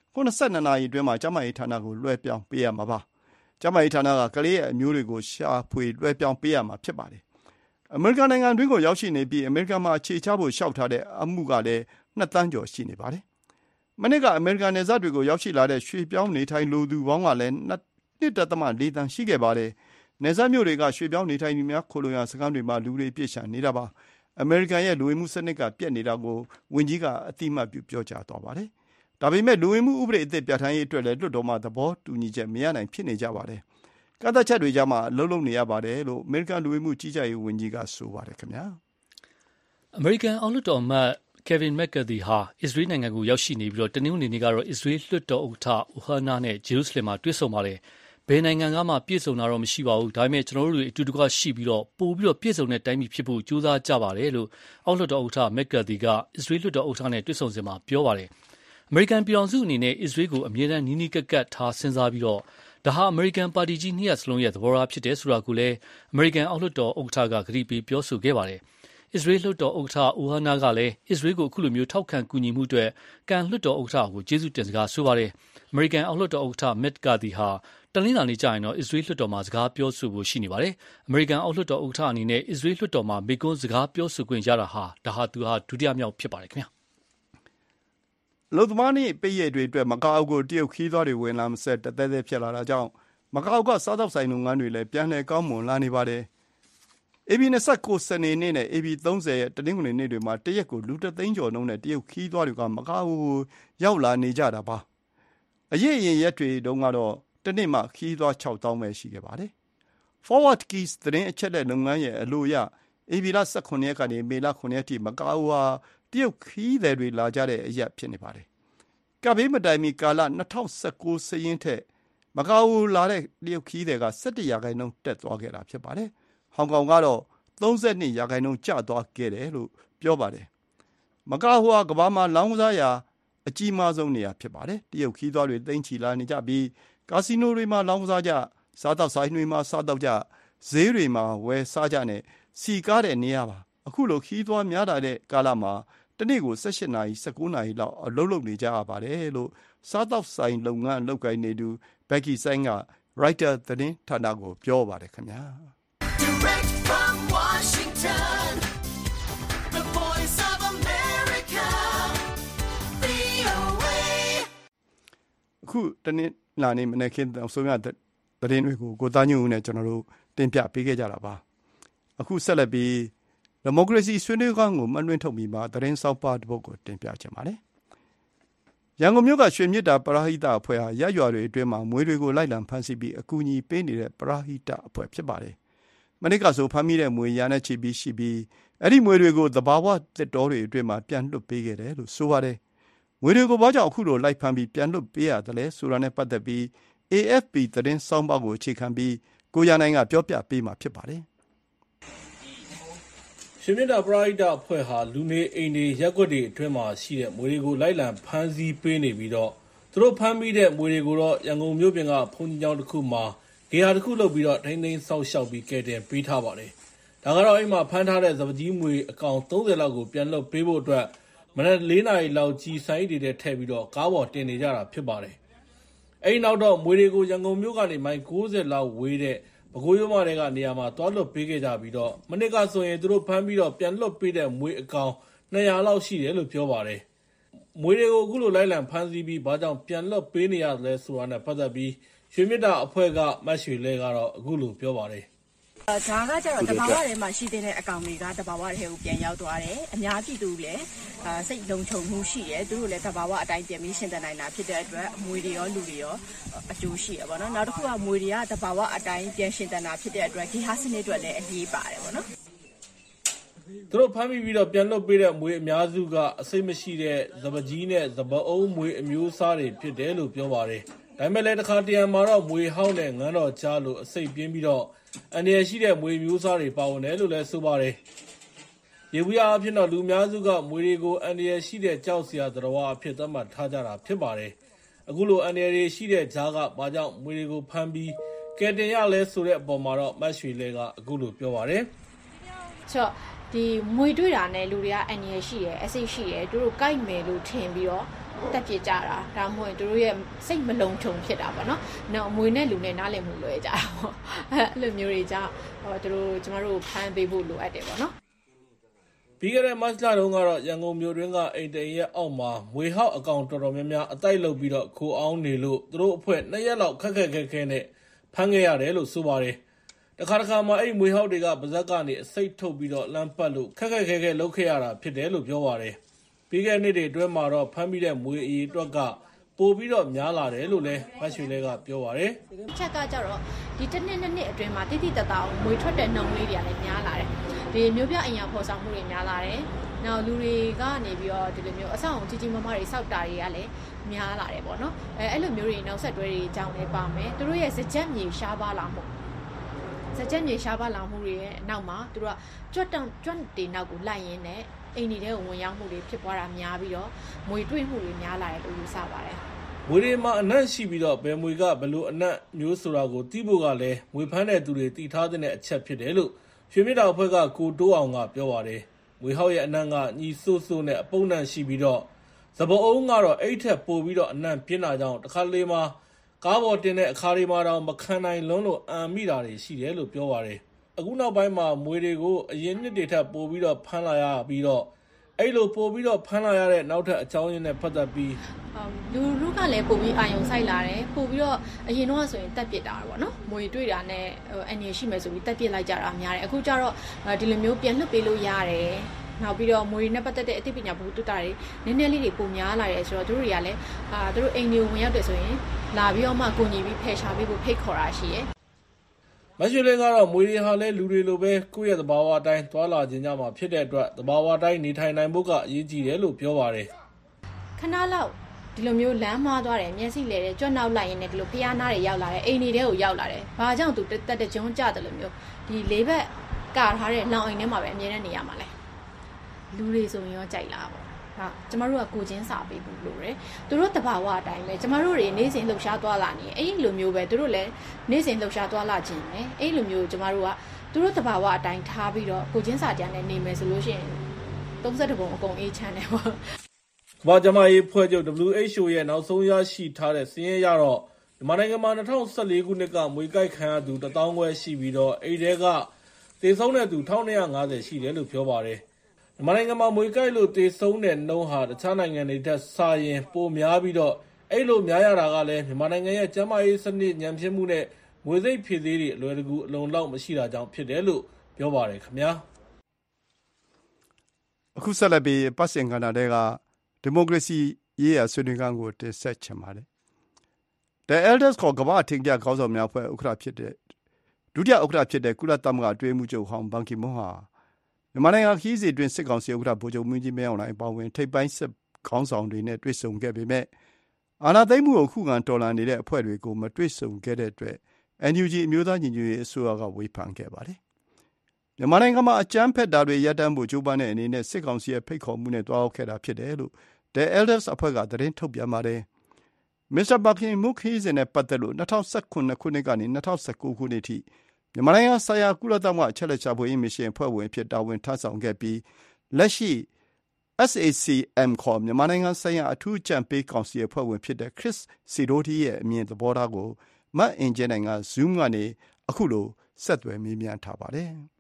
82 နာရီအတွင်းမှာကျန်းမာရေးဌာနကိုလွှဲပြောင်းပေးရမှာပါ။ကျန်းမာရေးဌာနကကလေးရဲ့အမျိုးတွေကိုရှာဖွေလွှဲပြောင်းပေးရမှာဖြစ်ပါတယ်။အမေရိကန်နိုင်ငံတွင်းကိုရောက်ရှိနေပြီးအမေရိကန်မှာအခြေချဖို့လျှောက်ထားတဲ့အမှုကလည်း2 သန်းကျော်ရှိနေပါတယ်။မနေ့ကအမေရိကန်နယ်စပ်တွေကိုရောက်ရှိလာတဲ့ရွှေပြောင်းနေထိုင်လိုသူပေါင်းကလည်း2.4 သန်းရှိခဲ့ပါတယ်။နယ်စပ်မြို့တွေကရွှေပြောင်းနေထိုင်သူများခိုလှုံရာစခန်းတွေမှာလူတွေပြည့်ရှံနေတာပါ။အမေရိကန်ရဲ့လူဝင်မှုစနစ်ကပြက်နေတာကိုဝန်ကြီးကအတိအမှတ်ပြုပြောကြားသွားပါတယ်။ဒါပေမဲ့လူဝင်မှုဥပဒေအသစ်ပြဋ္ဌာန်းရေးအတွက်လည်းလွှတ်တော်မှာသဘောတူညီချက်မရနိုင်ဖြစ်နေကြပါတယ်။ကန့်သတ်ချက်တွေကြားမှာအလုပ်လုပ်နေရပါတယ်လို့အမေရိကန်လူဝင်မှုကြီးကြပ်ရေးဝန်ကြီးကဆိုပါတယ်ခင်ဗျာ။အမေရိကန်အောက်လွှတ်တော်အမတ်Kevin McCarthy ဟာအစ္စရေးနိုင်ငံကိုရောက်ရှိနေပြီးတနင်္ဂနွေနေ့ကတော့အစ္စရေးလွှတ်တော်ဥက္ကဋ္ဌ Ohana နဲ့ဂျေရုဆလင်မှာတွေ့ဆုံပါတယ်။ဘယ်နိုင်ငံကမှပြည့်စုံတာတော့မရှိပါဘူး။ဒါပေမဲ့ကျွန်တော်တို့တွေအတူတကွရှိပြီးပို့ပြီးပြည့်စုံတဲ့တိုင်းပြည်ဖြစ်ဖို့ကြိုးစားကြပါတယ်လို့အောက်လွှတ်တော်ဥက္ကဋ္ဌ McCarthy ကအစ္စရေးလွှတ်တော်ဥက္ကဋ္ဌနဲ့တွေ့ဆုံစဉ်မှာပြောပါတယ်။အမေရိကန်ပြည်ထောင်စုအနေနဲ့အစ္စရေးကိုအမြဲတမ်းနီးနီးကပ်ကပ်ထားစဉ်းစားပြီးဒါဟာအမေရိကန်ပါတီကြီး2 ရပ်စလုံးရဲ့သဘောထားဖြစ်တယ်ဆိုတာကိုလည်းအမေရိကန်အောက်လွှတ်တော်ဥက္ကဋ္ဌကကတိပေးပြောဆိုခဲ့ပါတယ်။အစ္စရေးလွှတ်တော်ဥက္ကဋ္ဌ Ohana ကလည်းအစ္စရေးကိုအခုလိုမျိုးထောက်ခံကူညီမှုအတွက်ကန်လွှတ်တော်ဥက္ကဋ္ဌကိုကျေးဇူးတင်စကားဆိုပါတယ်။အမေရိကန်အောက်လွှတ်တော်ဥက္ကဋ္ဌ McCarthy ဟာတနင်္လာနေ့ကျရင်အစ္စရေးလွှတ်တော်မှာစကားပြောဆိုဖို့ရှိနေပါတယ်။အမေရိကန်အောက်လွှတ်တော်ဥက္ကဋ္ဌအနေနဲ့အစ္စရေးလွှတ်တော်မှာမိန့်ခွန်းစကားပြောဆိုခွင့်ရတာဟာသူဟာဒုတိယမြောက်ဖြစ်ပါတယ်ခင်ဗျာ။လုံသမားနေ့ပိတ်ရက်တွေအတွက်မကာအိုကိုတရုတ်ခီးသွားတွေဝင်လာမစက်တသက်သက်ဖြစ်လာတာကြောင့်မကာအိုကစားသောက်ဆိုင်လုပ်ငန်းတွေလည်းပြန်လည်ကောင်းမွန်လာနေပါတယ်။ AB 29 စနေနေ့နဲ့ AB 30ရဲ့တနင်္ဂနွေနေ့တွေမှာတရက်ကိုလူ3 သိန်းကျော်နှုန်းနဲ့တရုတ်ခီးသွားတွေကမကာအိုကိုရောက်လာနေကြတာပါ။အရင်ရက်တွေတုန်းကတော့တနေ့မှခီးသွား6,000ပဲရှိခဲ့ပါတယ်။ Forward Keys သတင်းအချက်အလက်လုပ်ငန်းရဲ့အလို့အရAB 18ရက်ကနေမေလ9ရက်ထိမကာအိုဟာတရုတ်ခီးသည်တွေလာကြတဲ့အရက်ဖြစ်နေပါတယ်။ကပ်ဘေးမတိုင်မီကာလ2019စရင်းထက်မကာအိုလာတဲ့တရုတ်ခီးသည်က17% တက်သွားခဲ့တာဖြစ်ပါတယ်။ဟောင်ကောင်ကတော့32% ကျသွားခဲ့တယ်လို့ပြောပါတယ်။မကာအိုဟာကမ္ဘာမှာလောင်းကစားရာအကြီးမားဆုံးနေရာဖြစ်ပါတယ်။တရုတ်ခီးသွားတွေသိမ်းချီလာနေကြပြီးကာစီနိုတွေမှာလောင်းကစားကြစားတောက်ဆိုင်တွေမှာစားတောက်ကြဈေးတွေမှာဝယ်စားကြနဲ့စီကားတဲ့နေရာပါအခုလိုခီးသွားများလာတဲ့ကာလမှာတနေ့ကို18နာရီ19နာရီလောက်အလုပ်လုပ်နေကြရပါတယ်လို့စားတောက်ဆိုင်လုပ်ငန်းလုပ်ကိုင်နေသူဘက်ကီဆိုင်က Writer သတင်းဌာနကိုပြောပါတယ်ခင်ဗျာ Direct from Washington The Voice of America VOA အခုတနေ့လာနေမနေ့ကဆိုရတဲ့သတင်းတွေကိုကိုသားညွန့်ဦးနဲ့ကျွန်တော်တို့တင်ပြပေးခဲ့ကြတာပါအခုဆက်လက်ပြီးဒီမိုကရေစီဆွေးနွေးခန်းကိုမှတ်လွှင့်ထုတ်ပြီးမှသတင်းစောက်ပါတစ်ပုဒ်ကိုတင်ပြချင်ပါတယ်ရန်ကုန်မြို့ကရွှေမြစ်တာပရဟိတအဖွဲ့ဟာရရွာတွေအတွင်းမှာမွေးတွေကိုလိုက်လံဖမ်းဆီးပြီးအကူအညီပေးနေတဲ့ပရဟိတအဖွဲ့ဖြစ်ပါတယ်မနေ့ကဆိုဖမ်းမိတဲ့မွေရာနဲ့ချီပြီးရှိပြီးအဲ့ဒီမွေတွေကိုသဘာဝတစ်တော်တွေအတွင်းမှာပြန်လွတ်ပေးခဲ့တယ်လို့ဆိုပါတယ်မွေတွေကိုဘာကြောင့်အခုလိုလိုက်ဖမ်းပြီးပြန်လွတ်ပေးရတယ်လဲဆိုတာနဲ့ပတ်သက်ပြီး AFP သတင်းစောင်းပါကိုအခြေခံပြီးကိုရနိုင်ကပြောပြပေးမှာဖြစ်ပါတယ်ရွှေမြစ်တာပရဟိတအဖွဲ့ဟာလူနေအိမ်တွေရက်ွက်တွေအတွင်းမှာရှိတဲ့မွေတွေကိုလိုက်လံဖမ်းဆီးပေးနေပြီးတော့သူတို့ဖမ်းမိတဲ့မွေတွေကိုတော့ရန်ကုန်မြို့ပြင်ကဘုံကြီးကျောင်းတစ်ခုမှာဂေဟာတစ်ခုလုပ်ပြီးတော့ထိန်းသိမ်းဆောက်ရှောက်ပြီးကဲတင်ပေးထားပါတယ်ဒါကတော့အိမ်မှာဖမ်းထားတဲ့စပကြီးမွေအကောင်30လောက်ကိုပြန်လွတ်ပေးဖို့အတွက်မနက်4နာရီလောက်ကြီးဆိုင်တွေထဲထည့်ပြီးတော့ကားပေါ်တင်နေကြတာဖြစ်ပါတယ်အဲ့ဒီနောက်တော့မွေတွေကိုရန်ကုန်မြို့ကနေမိုင်60လောက်ဝေးတဲ့ပဲခူးရိုးမတွေကနေရာမှာတွားလွတ်ပေးခဲ့ကြပြီးတော့မနစ်ကဆိုရင်သူတို့ဖမ်းပြီးတော့ပြန်လွတ်ပေးတဲ့မွေအကောင်200လောက်ရှိတယ်လို့ပြောပါတယ်မွေတွေကိုအခုလိုလိုက်လံဖမ်းဆီးပြီးဘာကြောင့်ပြန်လွတ်ပေးနေရလဲဆိုတာနဲ့ပတ်သက်ပြီးရွှေမြစ်တာအဖွဲ့ကမတ်ရွှေလဲကတော့အခုလိုပြောပါတယ်ဒါကကျတော့တဘာဝထဲမှာရှိတဲ့အကောင်တွေကတဘာဝထဲကိုပြန်ရောက်သွားတယ်အများပြည်သူလည်းစိတ်လုံခြုံမှုရှိတယ်သူတို့လည်းတဘာဝအတိုင်းပြန်ပြီးရှင်းသနိုင်တာဖြစ်တဲ့အတွက်အမွေတွေရောလူတွေရောအကျိုးရှိရပါတော့နောက်တစ်ခုကမွေတွေကတဘာဝအတိုင်းပြန်ရှင်းသနာဖြစ်တဲ့အတွက်ဒီဟာစနစ်အတွက်လည်းအရေးပါတယ်ပေါ့နော်သူတို့ဖမ်းပြီးတော့ပြန်လွတ်ပေးတဲ့မွေအများစုကအစိတ်မရှိတဲ့ဇပကြီးနဲ့ဇပအုံးမွေအမျိုးအစားတွေဖြစ်တယ်လို့ပြောပါတယ်ဒါပေမဲ့လည်းတစ်ခါတရံမှာတော့မွေဟောင်းနဲ့ငန်းတော်ကြားလို့အစိတ်ပြင်းပြီးတော့အန္တရာယ်ရှိတဲ့မွေမျိုးစားတွေပါဝင်တယ်လို့လည်းဆိုပါတယ်။ရေဘူးရအဖြစ်တော့လူများစုကမွေတွေကိုအန္တရာယ်ရှိတဲ့ကြောက်စရာသတ္တဝါအဖြစ်သတ်မှတ်ထားကြတာဖြစ်ပါတယ်။အခုလိုအန္တရာယ်ရှိတဲ့ဂျားကဘာကြောင့်မွေတွေကိုဖမ်းပြီးကယ်တင်ရလဲဆိုတဲ့အပေါ်မှာတော့မတ်ရွှေလဲကအခုလိုပြောပါတယ်။ဆိုတော့ဒီမွေတွေ့တာနဲ့လူတွေကအန္တရာယ်ရှိတယ်အဆိပ်ရှိတယ်သူတို့ကြိုက်မယ်လို့ထင်ပြီးတော့တက်ပြစ်ကြတာဒါမှမဟုတ်သူတို့ရဲ့စိတ်မလုံခြုံဖြစ်တာပေါ့နော်။နောက်အမွေနဲ့လူနဲ့နားလည်မှုလွဲကြတာပေါ့။အဲ့လိုမျိုးတွေကြောင့်သူတို့ကျမတို့ဖမ်းပေးဖို့လိုအပ်တယ်ပေါ့နော်။ပြီးခဲ့တဲ့မတ်လတုန်းကတော့ရန်ကုန်မြို့တွင်းကအိမ်တအိမ်ရဲ့အောက်မှာငွေဟောက်အကောင့်တော်တော်များများအတိုက်လုပ်ပြီးတော့ခိုအောင်နေလို့သူတို့အဖွဲ့2ရက်လောက်ခက်ခဲနဲ့ဖမ်းခဲ့ရတယ်လို့ဆိုပါတယ်။တခါမှအဲ့ငွေဟောက်တွေကပါဇက်ကနေအစိတ်ထုတ်ပြီးတော့လမ်းပတ်လို့ခက်ခဲလုပ်ခဲ့ရတာဖြစ်တယ်လို့ပြောပါတယ်။ပြီးခဲ့တဲ့နှစ်တွေအတွင်းမှာတော့ဖမ်းပြီးတဲ့ငွေအရေအတွက်ကပိုပြီးတော့များလာတယ်လို့လည်းမတ်ရွှေလဲကပြောပါတယ်။ချက်ကကြတော့ဒီတစ်နှစ်အတွင်းမှာတိတိတသားငွေထွက်တဲ့နှုန်းလေးတွေကလည်းများလာတယ်။ဒီမျိုးပြအင်အားဖော်ဆောင်မှုတွေများလာတယ်။နောက်လူတွေကနေပြီးတော့ဒီလိုမျိုးအဆောင်ကြီးမမတွေစောက်တာတွေကလည်းများလာတယ်ပေါ့နော်။အဲ့လိုမျိုးတွေနောက်ဆက်တွဲတွေအကြောင်းလည်းပါမယ်။သူတို့ရဲ့စကြက်မြေရှားပါလာမှုစကြက်မြေရှားပါလာမှုတွေရဲ့နောက်မှာသူတို့ကကြွတ်တေနောက်ကိုလိုက်ရင်းနဲ့အိမ်နေတဲ့ဝင်ရောက်မှုတွေဖြစ်ပွားတာများပြီးတော့မွေတွေ့မှုတွေများလာတယ်လို့ယူဆပါတယ်။မွေတွေမှာအနက်ရှိပြီးတော့ဘယ်မွေကဘယ်လိုအနက်မျိုးဆိုတာကိုသိဖို့ကလည်းမွေဖမ်းတဲ့သူတွေသိထားတဲ့အချက်ဖြစ်တယ်လို့ရွှေမြစ်တာအဖွဲ့ကကိုတိုးအောင်ကပြောပါတယ်။မွေဟောက်ရဲ့အနက်ကညီဆိုးနဲ့အပုံနှံရှိပြီးတော့စပအုံးကတော့အဲ့ထက်ပိုပြီးတော့အနံ့ပြင်းတာကြောင့်တစ်ခါလေမှာကားပေါ်တင်တဲ့အခါတွေမှာတော့မခံနိုင်လုံးလို့အံမိတာတွေရှိတယ်လို့ပြောပါတယ်။အခုနောက်ပိုင်းမှာမွေတွေကိုအရင်နှစ်တွေထက်ပိုပြီးတော့ဖမ်းလာရပြီးတော့အဲ့လိုပိုပြီးတော့ဖမ်းလာရတဲ့နောက်ထပ်အကြောင်းရင်းနဲ့ပတ်သက်ပြီးလူလူကလည်းပိုပြီးအာယုံဆိုင်လာတယ်ပိုပြီးတော့အရင်တော့ဆိုရင်တက်ပစ်တာပေါ့နော်မွေတွေ့တာနဲ့အန်ရရှိမယ်ဆိုပြီးတက်ပစ်လိုက်ကြတာများတယ်အခုကျတော့ဒီလိုမျိုးပြန်လွှတ်ပေးလို့ရတယ်နောက်ပြီးတော့မွေနဲ့ပတ်သက်တဲ့အသိပညာဘုတူတာတွေနည်းနည်းလေးတွေပုံများလာတယ်ဆိုတော့သူတို့တွေကလည်းသူတို့အိမ်တွေကိုဝင်ရောက်တယ်ဆိုရင်လာပြီးတော့မှကိုညီပြီးဖယ်ရှားပေးဖို့ဖိတ်ခေါ်တာရှိရဲ့မရွှေလင်းကတော့မွေတွေဟာလည်းလူတွေလိုပဲကိုယ့်ရဲ့သဘာဝအတိုင်းသွားလာခြင်းကြမှာဖြစ်တဲ့အတွက်သဘာဝအတိုင်းနေထိုင်နိုင်ဖို့ကအရေးကြီးတယ်လို့ပြောပါတယ်ခဏလောက်ဒီလိုမျိုးလမ်းမှားသွားတယ်မျက်စိလဲတယ်ကြွက်နောက်လိုက်ရင်လည်းဒီလိုဖျားနားတွေရောက်လာတယ်အိမ်တွေထဲကိုရောက်လာတယ်ဘာကြောင့်သူတက်တကြုံကြတယ်လို့မျိုးဒီလေးဘက်ကထားတဲ့လောင်အိမ်ထဲမှာပဲအမြဲတမ်းနေရမှာလဲလူတွေဆိုရင်ရောကြိုက်လာပေါ့ဟာကျမတို့ကကိုချင်းစာပေးဖို့လိုတယ်သူတို့တဘာဝအတိုင်းပဲကျမတို့တွေနေ့စဉ်လှုပ်ရှားသွားလာနေအဲ့ဒီလိုမျိုးပဲသူတို့လည်းနေ့စဉ်လှုပ်ရှားသွားလာခြင်းပဲအဲ့ဒီလိုမျိုးကျမတို့ကသူတို့တဘာဝအတိုင်းထားပြီးတော့ကိုချင်းစာတရားနဲ့နေမယ်ဆိုလို့ရှိရင်32ပုံအကုန်အေးချမ်းတယ်ပေါ့ကမ္ဘာ့ကျန်းမာရေးအဖွဲ့ချုပ် WHO ရဲ့နောက်ဆုံးရရှိထားတဲ့စာရင်းအရတော့မြန်မာနိုင်ငံမှာ2014ခုနှစ်ကမွေကိုက်ခံရသူ1000 ခွဲရှိပြီးတော့အဲ့ဒီကသေဆုံးတဲ့သူ1250ရှိတယ်လို့ပြောပါတယ်မြန်မာနိုင်ငံမှာမွေကိုက်လို့သေဆုံးတဲ့နှုန်းဟာတခြားနိုင်ငံတွေထက်စာရင်ပိုများပြီးတော့အဲ့လိုများရတာကလည်းမြန်မာနိုင်ငံရဲ့ကျန်းမာရေးစနစ်ညံ့ဖျင်းမှုနဲ့ငွေစိတ်ဖြည့်သေးတွေအလွယ်တကူအလုံလောက်မရှိတာကြောင့်ဖြစ်တယ်လို့ပြောပါတယ်ခင်ဗျာအခုဆက်လက်ပြီးပတ်စင်ကဏ္ဍတွေကဒီမိုကရေစီရေးရာဆွေးနွေးခန်းကိုတင်ဆက်ချင်ပါတယ်။ The Elders ခေါ်ကမ္ဘာ့အထင်ကရခေါင်းဆောင်များအဖွဲ့ဥက္ကဋ္ဌဖြစ်တဲ့ဒုတိယဥက္ကဋ္ဌဖြစ်တဲ့ကုလသမဂ္ဂအတွင်းမှုချုပ်ဟောင်းဘန်ကီမွန်းဟာမြန်မာနိုင်ငံခီးစီတွင်စစ်ကောင်စီဥက္ကဋ္ဌဗိုလ်ချုပ်မင်းကြီးမင်းအောင်လှိုင်ပါဝင်ထိပ်ပိုင်းစစ်ခေါင်းဆောင်တွေနဲ့တွေ့ဆုံခဲ့ပေမဲ့အာဏာသိမ်းမှုကိုခုခံတော်လှန်နေတဲ့အဖွဲ့တွေကိုမတွေ့ဆုံခဲ့တဲ့အတွက် NUG အမျိုးသားညီညွတ်ရေးအစိုးရကဝေဖန်ခဲ့ပါတယ်။မြန်မာနိုင်ငံမှာအကြမ်းဖက်တာတွေရပ်တန့်ဖို့ကြိုးပမ်းတဲ့အနေနဲ့စစ်ကောင်စီရဲ့ဖိတ်ခေါ်မှုနဲ့တွားရောက်ခဲ့တာဖြစ်တယ်လို့ The Elders အဖွဲ့ကသတင်းထုတ်ပြန်ပါတယ်။ Mr. Bakin Mukhizen နဲ့ပတ်သက်လို့2019ခုနှစ်ကနေ2019ခုနှစ်ထိမြန်မာနိုင်ငံဆိုင်ရာကုလသမဂ္ဂအချက်အလက်ရှာဖွေရေးမစ်ရှင်အဖွဲ့ဝင်အဖြစ်တာဝန်ထမ်းဆောင်ခဲ့ပြီးလက်ရှိ SAC-M ခေါ်မြန်မာနိုင်ငံဆိုင်ရာအထူးအကြံပေးကောင်စီအဖွဲ့ဝင်ဖြစ်တဲ့ Chris Sidoti ရဲ့အမြင်သဘောထားကိုမတ်အင်ဂျင်နိုင်က Zoom ကနေအခုလိုဆက်သွယ်မေးမြန်းထားပါတယ်။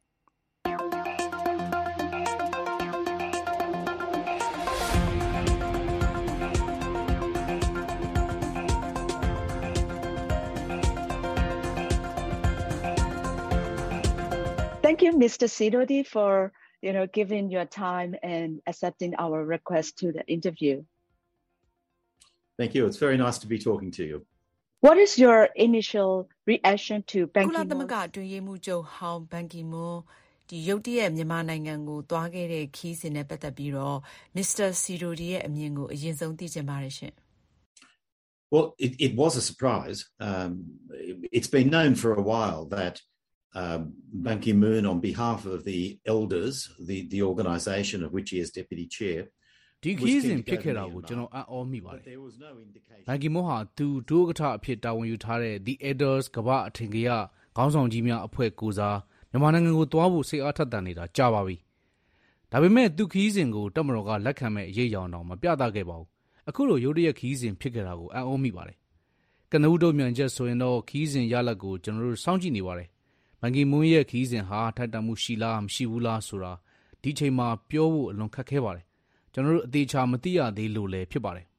Thank you, Mr. Sidoti, for giving your time and accepting our request to the interview. Thank you. It's very nice to be talking to you. What is your initial reaction to Ban Ki-moon? ကုလသမဂ္ဂအတွင်းရေးမှူးချုပ်ဟောင်းဘန်ကီမွန်းဒီရုတ်တရက်မြန်မာနိုင်ငံကိုသွားခဲ့တဲ့ခီးစဉ်နဲ့ပတ်သက်ပြီးတော့ Mr. Sidoti ရဲ့အမြင်ကိုအရင်ဆုံးသိချင်ပါတယ်ရှင်။ Well, it was a surprise. It's been known for a while that Ban Ki-moon, on behalf of the elders, the organization of which he is deputy chair, ဒီခီးစဉ်ဖြစ်ခဲ့တာကိုကျွန်တော်အံ့ဩမိပါတယ်။ဘန်ကီမွန်းဟာသူဒုဥက္ကဋ္ဌအဖြစ်တာဝန်ယူထားတဲ့ The Elders ကမ္ဘာအထင်ကရခေါင်းဆောင်ကြီးများအဖွဲ့ကိုစားမြန်မာနိုင်ငံကိုသွားဖို့စိတ်အားထက်သန်နေတာကြာပါပြီ။ဒါပေမဲ့သူခီးစဉ်ကိုတပ်မတော်ကလက်ခံမဲ့အရေးအယောင်တော့မပြသခဲ့ပါဘူးအခုလိုရုတ်တရက်ခီးစဉ်ဖြစ်ခဲ့တာကိုအံ့ဩမိပါတယ်ကနဦးတုံ့ပြန်ချက်ဆိုရင်တော့ခီးစဉ်ရလဒ်ကိုကျွန်တော်တို့စောင့်ကြည့်နေပါတယ်ဘန်ကီမွန်းရဲ့ခီးစဉ်ဟာထိုက်တန်မှုရှိလားမရှိဘူးလားဆိုတာဒီချိန်မှာပြောဖို့အလွန်ခက်ခဲပါတယ်ကျွန်တော်တို့အသေးချာမသိရသေးလို့လည်းဖြစ်ပါတယ်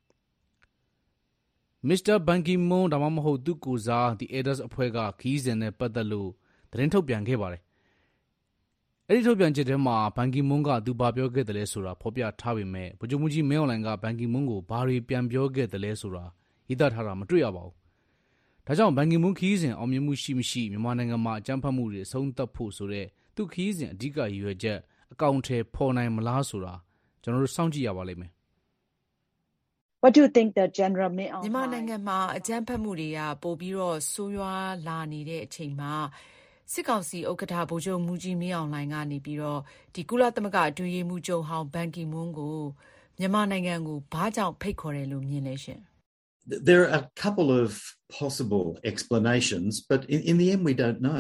မစ္စတာဘန်ကီမွန်းဒါမှမဟုတ်သူ့ကိုယ်စား The Elders အဖွဲ့ကခီးစဉ်နဲ့ပတ်သက်လို့သတင်းထုတ်ပြန်ခဲ့ပါတယ်အဲ့ဒီထုတ်ပြန်ချက်ထဲမှာဘန်ကီမွန်းကသူဘာပြောခဲ့တယ်လဲဆိုတာဖော်ပြထားပေမဲ့ဗိုလ်ချုပ်မှူးကြီးမင်းအောင်လှိုင်ကဘန်ကီမွန်းကိုဘာတွေပြန်ပြောခဲ့တယ်လဲဆိုတာရေးသားထားတာမတွေ့ရပါဘူး။ဒါကြောင့်ဘန်ကီမွန်းခီးစဉ်အောင်မြင်မှုရှိမရှိမြန်မာနိုင်ငံမှာအကြမ်းဖက်မှုတွေအဆုံးသတ်ဖို့ဆိုတဲ့သူခီးစဉ်အဓိကရည်ရွယ်ချက်အကောင့်ထဲပေါ်နိုင်မလားဆိုတာကျွန်တော်တို့စောင့်ကြည့်ရပါလိမ့်မယ်။ What do you think the general မြန်မာနိုင်ငံမှာအကြမ်းဖက်မှုတွေကပိုပြီးတော့ဆိုးရွားလာနေတဲ့အချိန်မှာစစ်ကောင်စီဥက္ကဋ္ဌဗိုလ်ချုပ်မှူးကြီးမင်းအောင်လှိုင်ကနေပြီးတော့ဒီကုလသမဂ္ဂအတွင်းရေးမှူးချုပ်ဟောင်းဘန်ကီမွန်းကိုမြန်မာနိုင်ငံကိုဘာကြောင့်ဖိတ်ခေါ်တယ်လို့မြင်လဲရှင် There are a couple of possible explanations, but in the end, we don't know.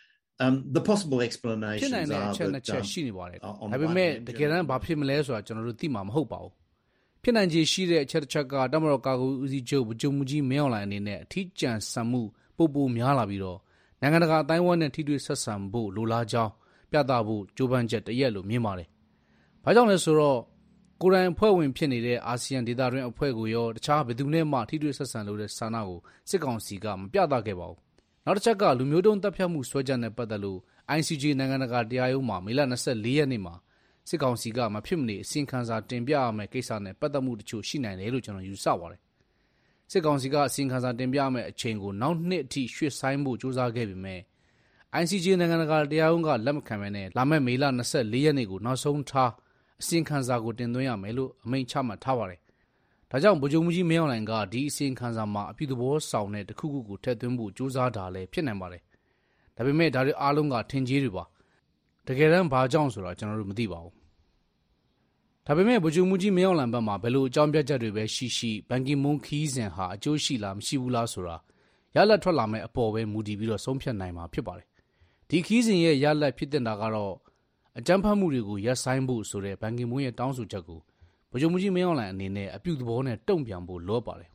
The possible explanations are that ချက်ရှိနေပါတယ်။ဒါပေမဲ့တကယ်တမ်းဘာဖြစ်မလဲဆိုတာကျွန်တော်တို့သိမှာမဟုတ်ပါဘူး။ဖြစ်နိုင်ခြေရှိတဲ့အချက်တစ်ချက်ကတမတော်ကာကွယ်ဦးစီးချုပ်ဗိုလ်ချုပ်မှူးကြီးမင်းအောင်လှိုင်အနေနဲ့အထီးကျန်ဆန်မှုပိုများလာပြီးတော့နိုင်ငံတကာအတိုင်းအဝန်းနဲ့ထိတွေ့ဆက်ဆံဖို့လိုလားကြောင်းပြသဖို့ကြိုးပမ်းချက်တရက်လို့မြင်ပါတယ်။ဘာကြောင့်လဲဆိုတော့ကိုယ်တိုင်အဖွဲ့ဝင်ဖြစ်နေတဲ့အာဆီယံဒေသတွင်းအဖွဲ့ကိုရောတခြားဘယ်သူနဲ့မှထိတွေ့ဆက်ဆံလို့တဲ့ဆန္ဒကိုစစ်ကောင်စီကမပြသခဲ့ပါဘူး။နောက်တစ်ချက်ကလူမျိုးတုံးတပ်ဖြတ်မှုဆွဲချက်နဲ့ပတ်သက်လို့ ICJ နိုင်ငံတကာတရားရုံးမှာမေလ24ရက်နေ့မှာစစ်ကောင်စီကမဖြစ်မနေအစီရင်ခံစာတင်ပြရမယ့်ကိစ္စနဲ့ပတ်သက်မှုတချို့ရှိနိုင်တယ်လို့ကျွန်တော်ယူဆပါတယ်။စစ်ကောင်စီကအစီရင်ခံစာတင်ပြရမယ့်အချိန်ကိုနောက်နှစ်အထိရွှေ့ဆိုင်းဖို့ကြိုးစားခဲ့ပေမဲ့ ICJ နိုင်ငံတကာတရားရုံးကလက်မခံဘဲနဲ့လာမယ့်မေလ24ရက်နေ့ကိုနောက်ဆုံးထားအစီရင်ခံစာကိုတင်သွင်းရမယ်လို့အမိန့်ချမှတ်ထားပါတယ်။ဒါကြောင့်ဗိုလ်ချုပ်မှူးကြီးမင်းအောင်လှိုင်ကဒီအစီရင်ခံစာမှာအပြုသဘောဆောင်တဲ့တစ်ခုခုကိုထည့်သွင်းဖို့ကြိုးစားတာလည်းဖြစ်နိုင်ပါတယ်။ဒါပေမဲ့ဒါတွေအားလုံးကထင်ကြီးတွေပါ။တကယ်တမ်းဘာကြောင့်ဆိုတာကျွန်တော်တို့မသိပါဘူး။ဒါပေမဲ့ဗိုလ်ချုပ်မှူးကြီးမင်းအောင်လှိုင်ဘက်မှာဘယ်လိုအကြောင်းပြချက်တွေပဲရှိဘန်ကီမွန်းခီးစဉ်ဟာအကျိုးရှိလားမရှိဘူးလားဆိုတာရလဒ်ထွက်လာမယ့်အပေါ်ပဲမူတည်ပြီးတော့ဆုံးဖြတ်နိုင်မှာဖြစ်ပါတယ်။ဒီခီးစဉ်ရဲ့ရလဒ်ဖြစ်တဲ့တာကတော့အကြမ်းဖက်မှုတွေကိုရပ်ဆိုင်းဖို့ဆိုတဲ့ဘန်ကီမွန်းရဲ့တောင်းဆိုချက်ကိုဗိုလ်ချုပ်မှူးကြီးမင်းအောင်လှိုင်အနေနဲ့အပြုသဘောနဲ့တုံ့ပြန်ဖို့လိုပါတယ်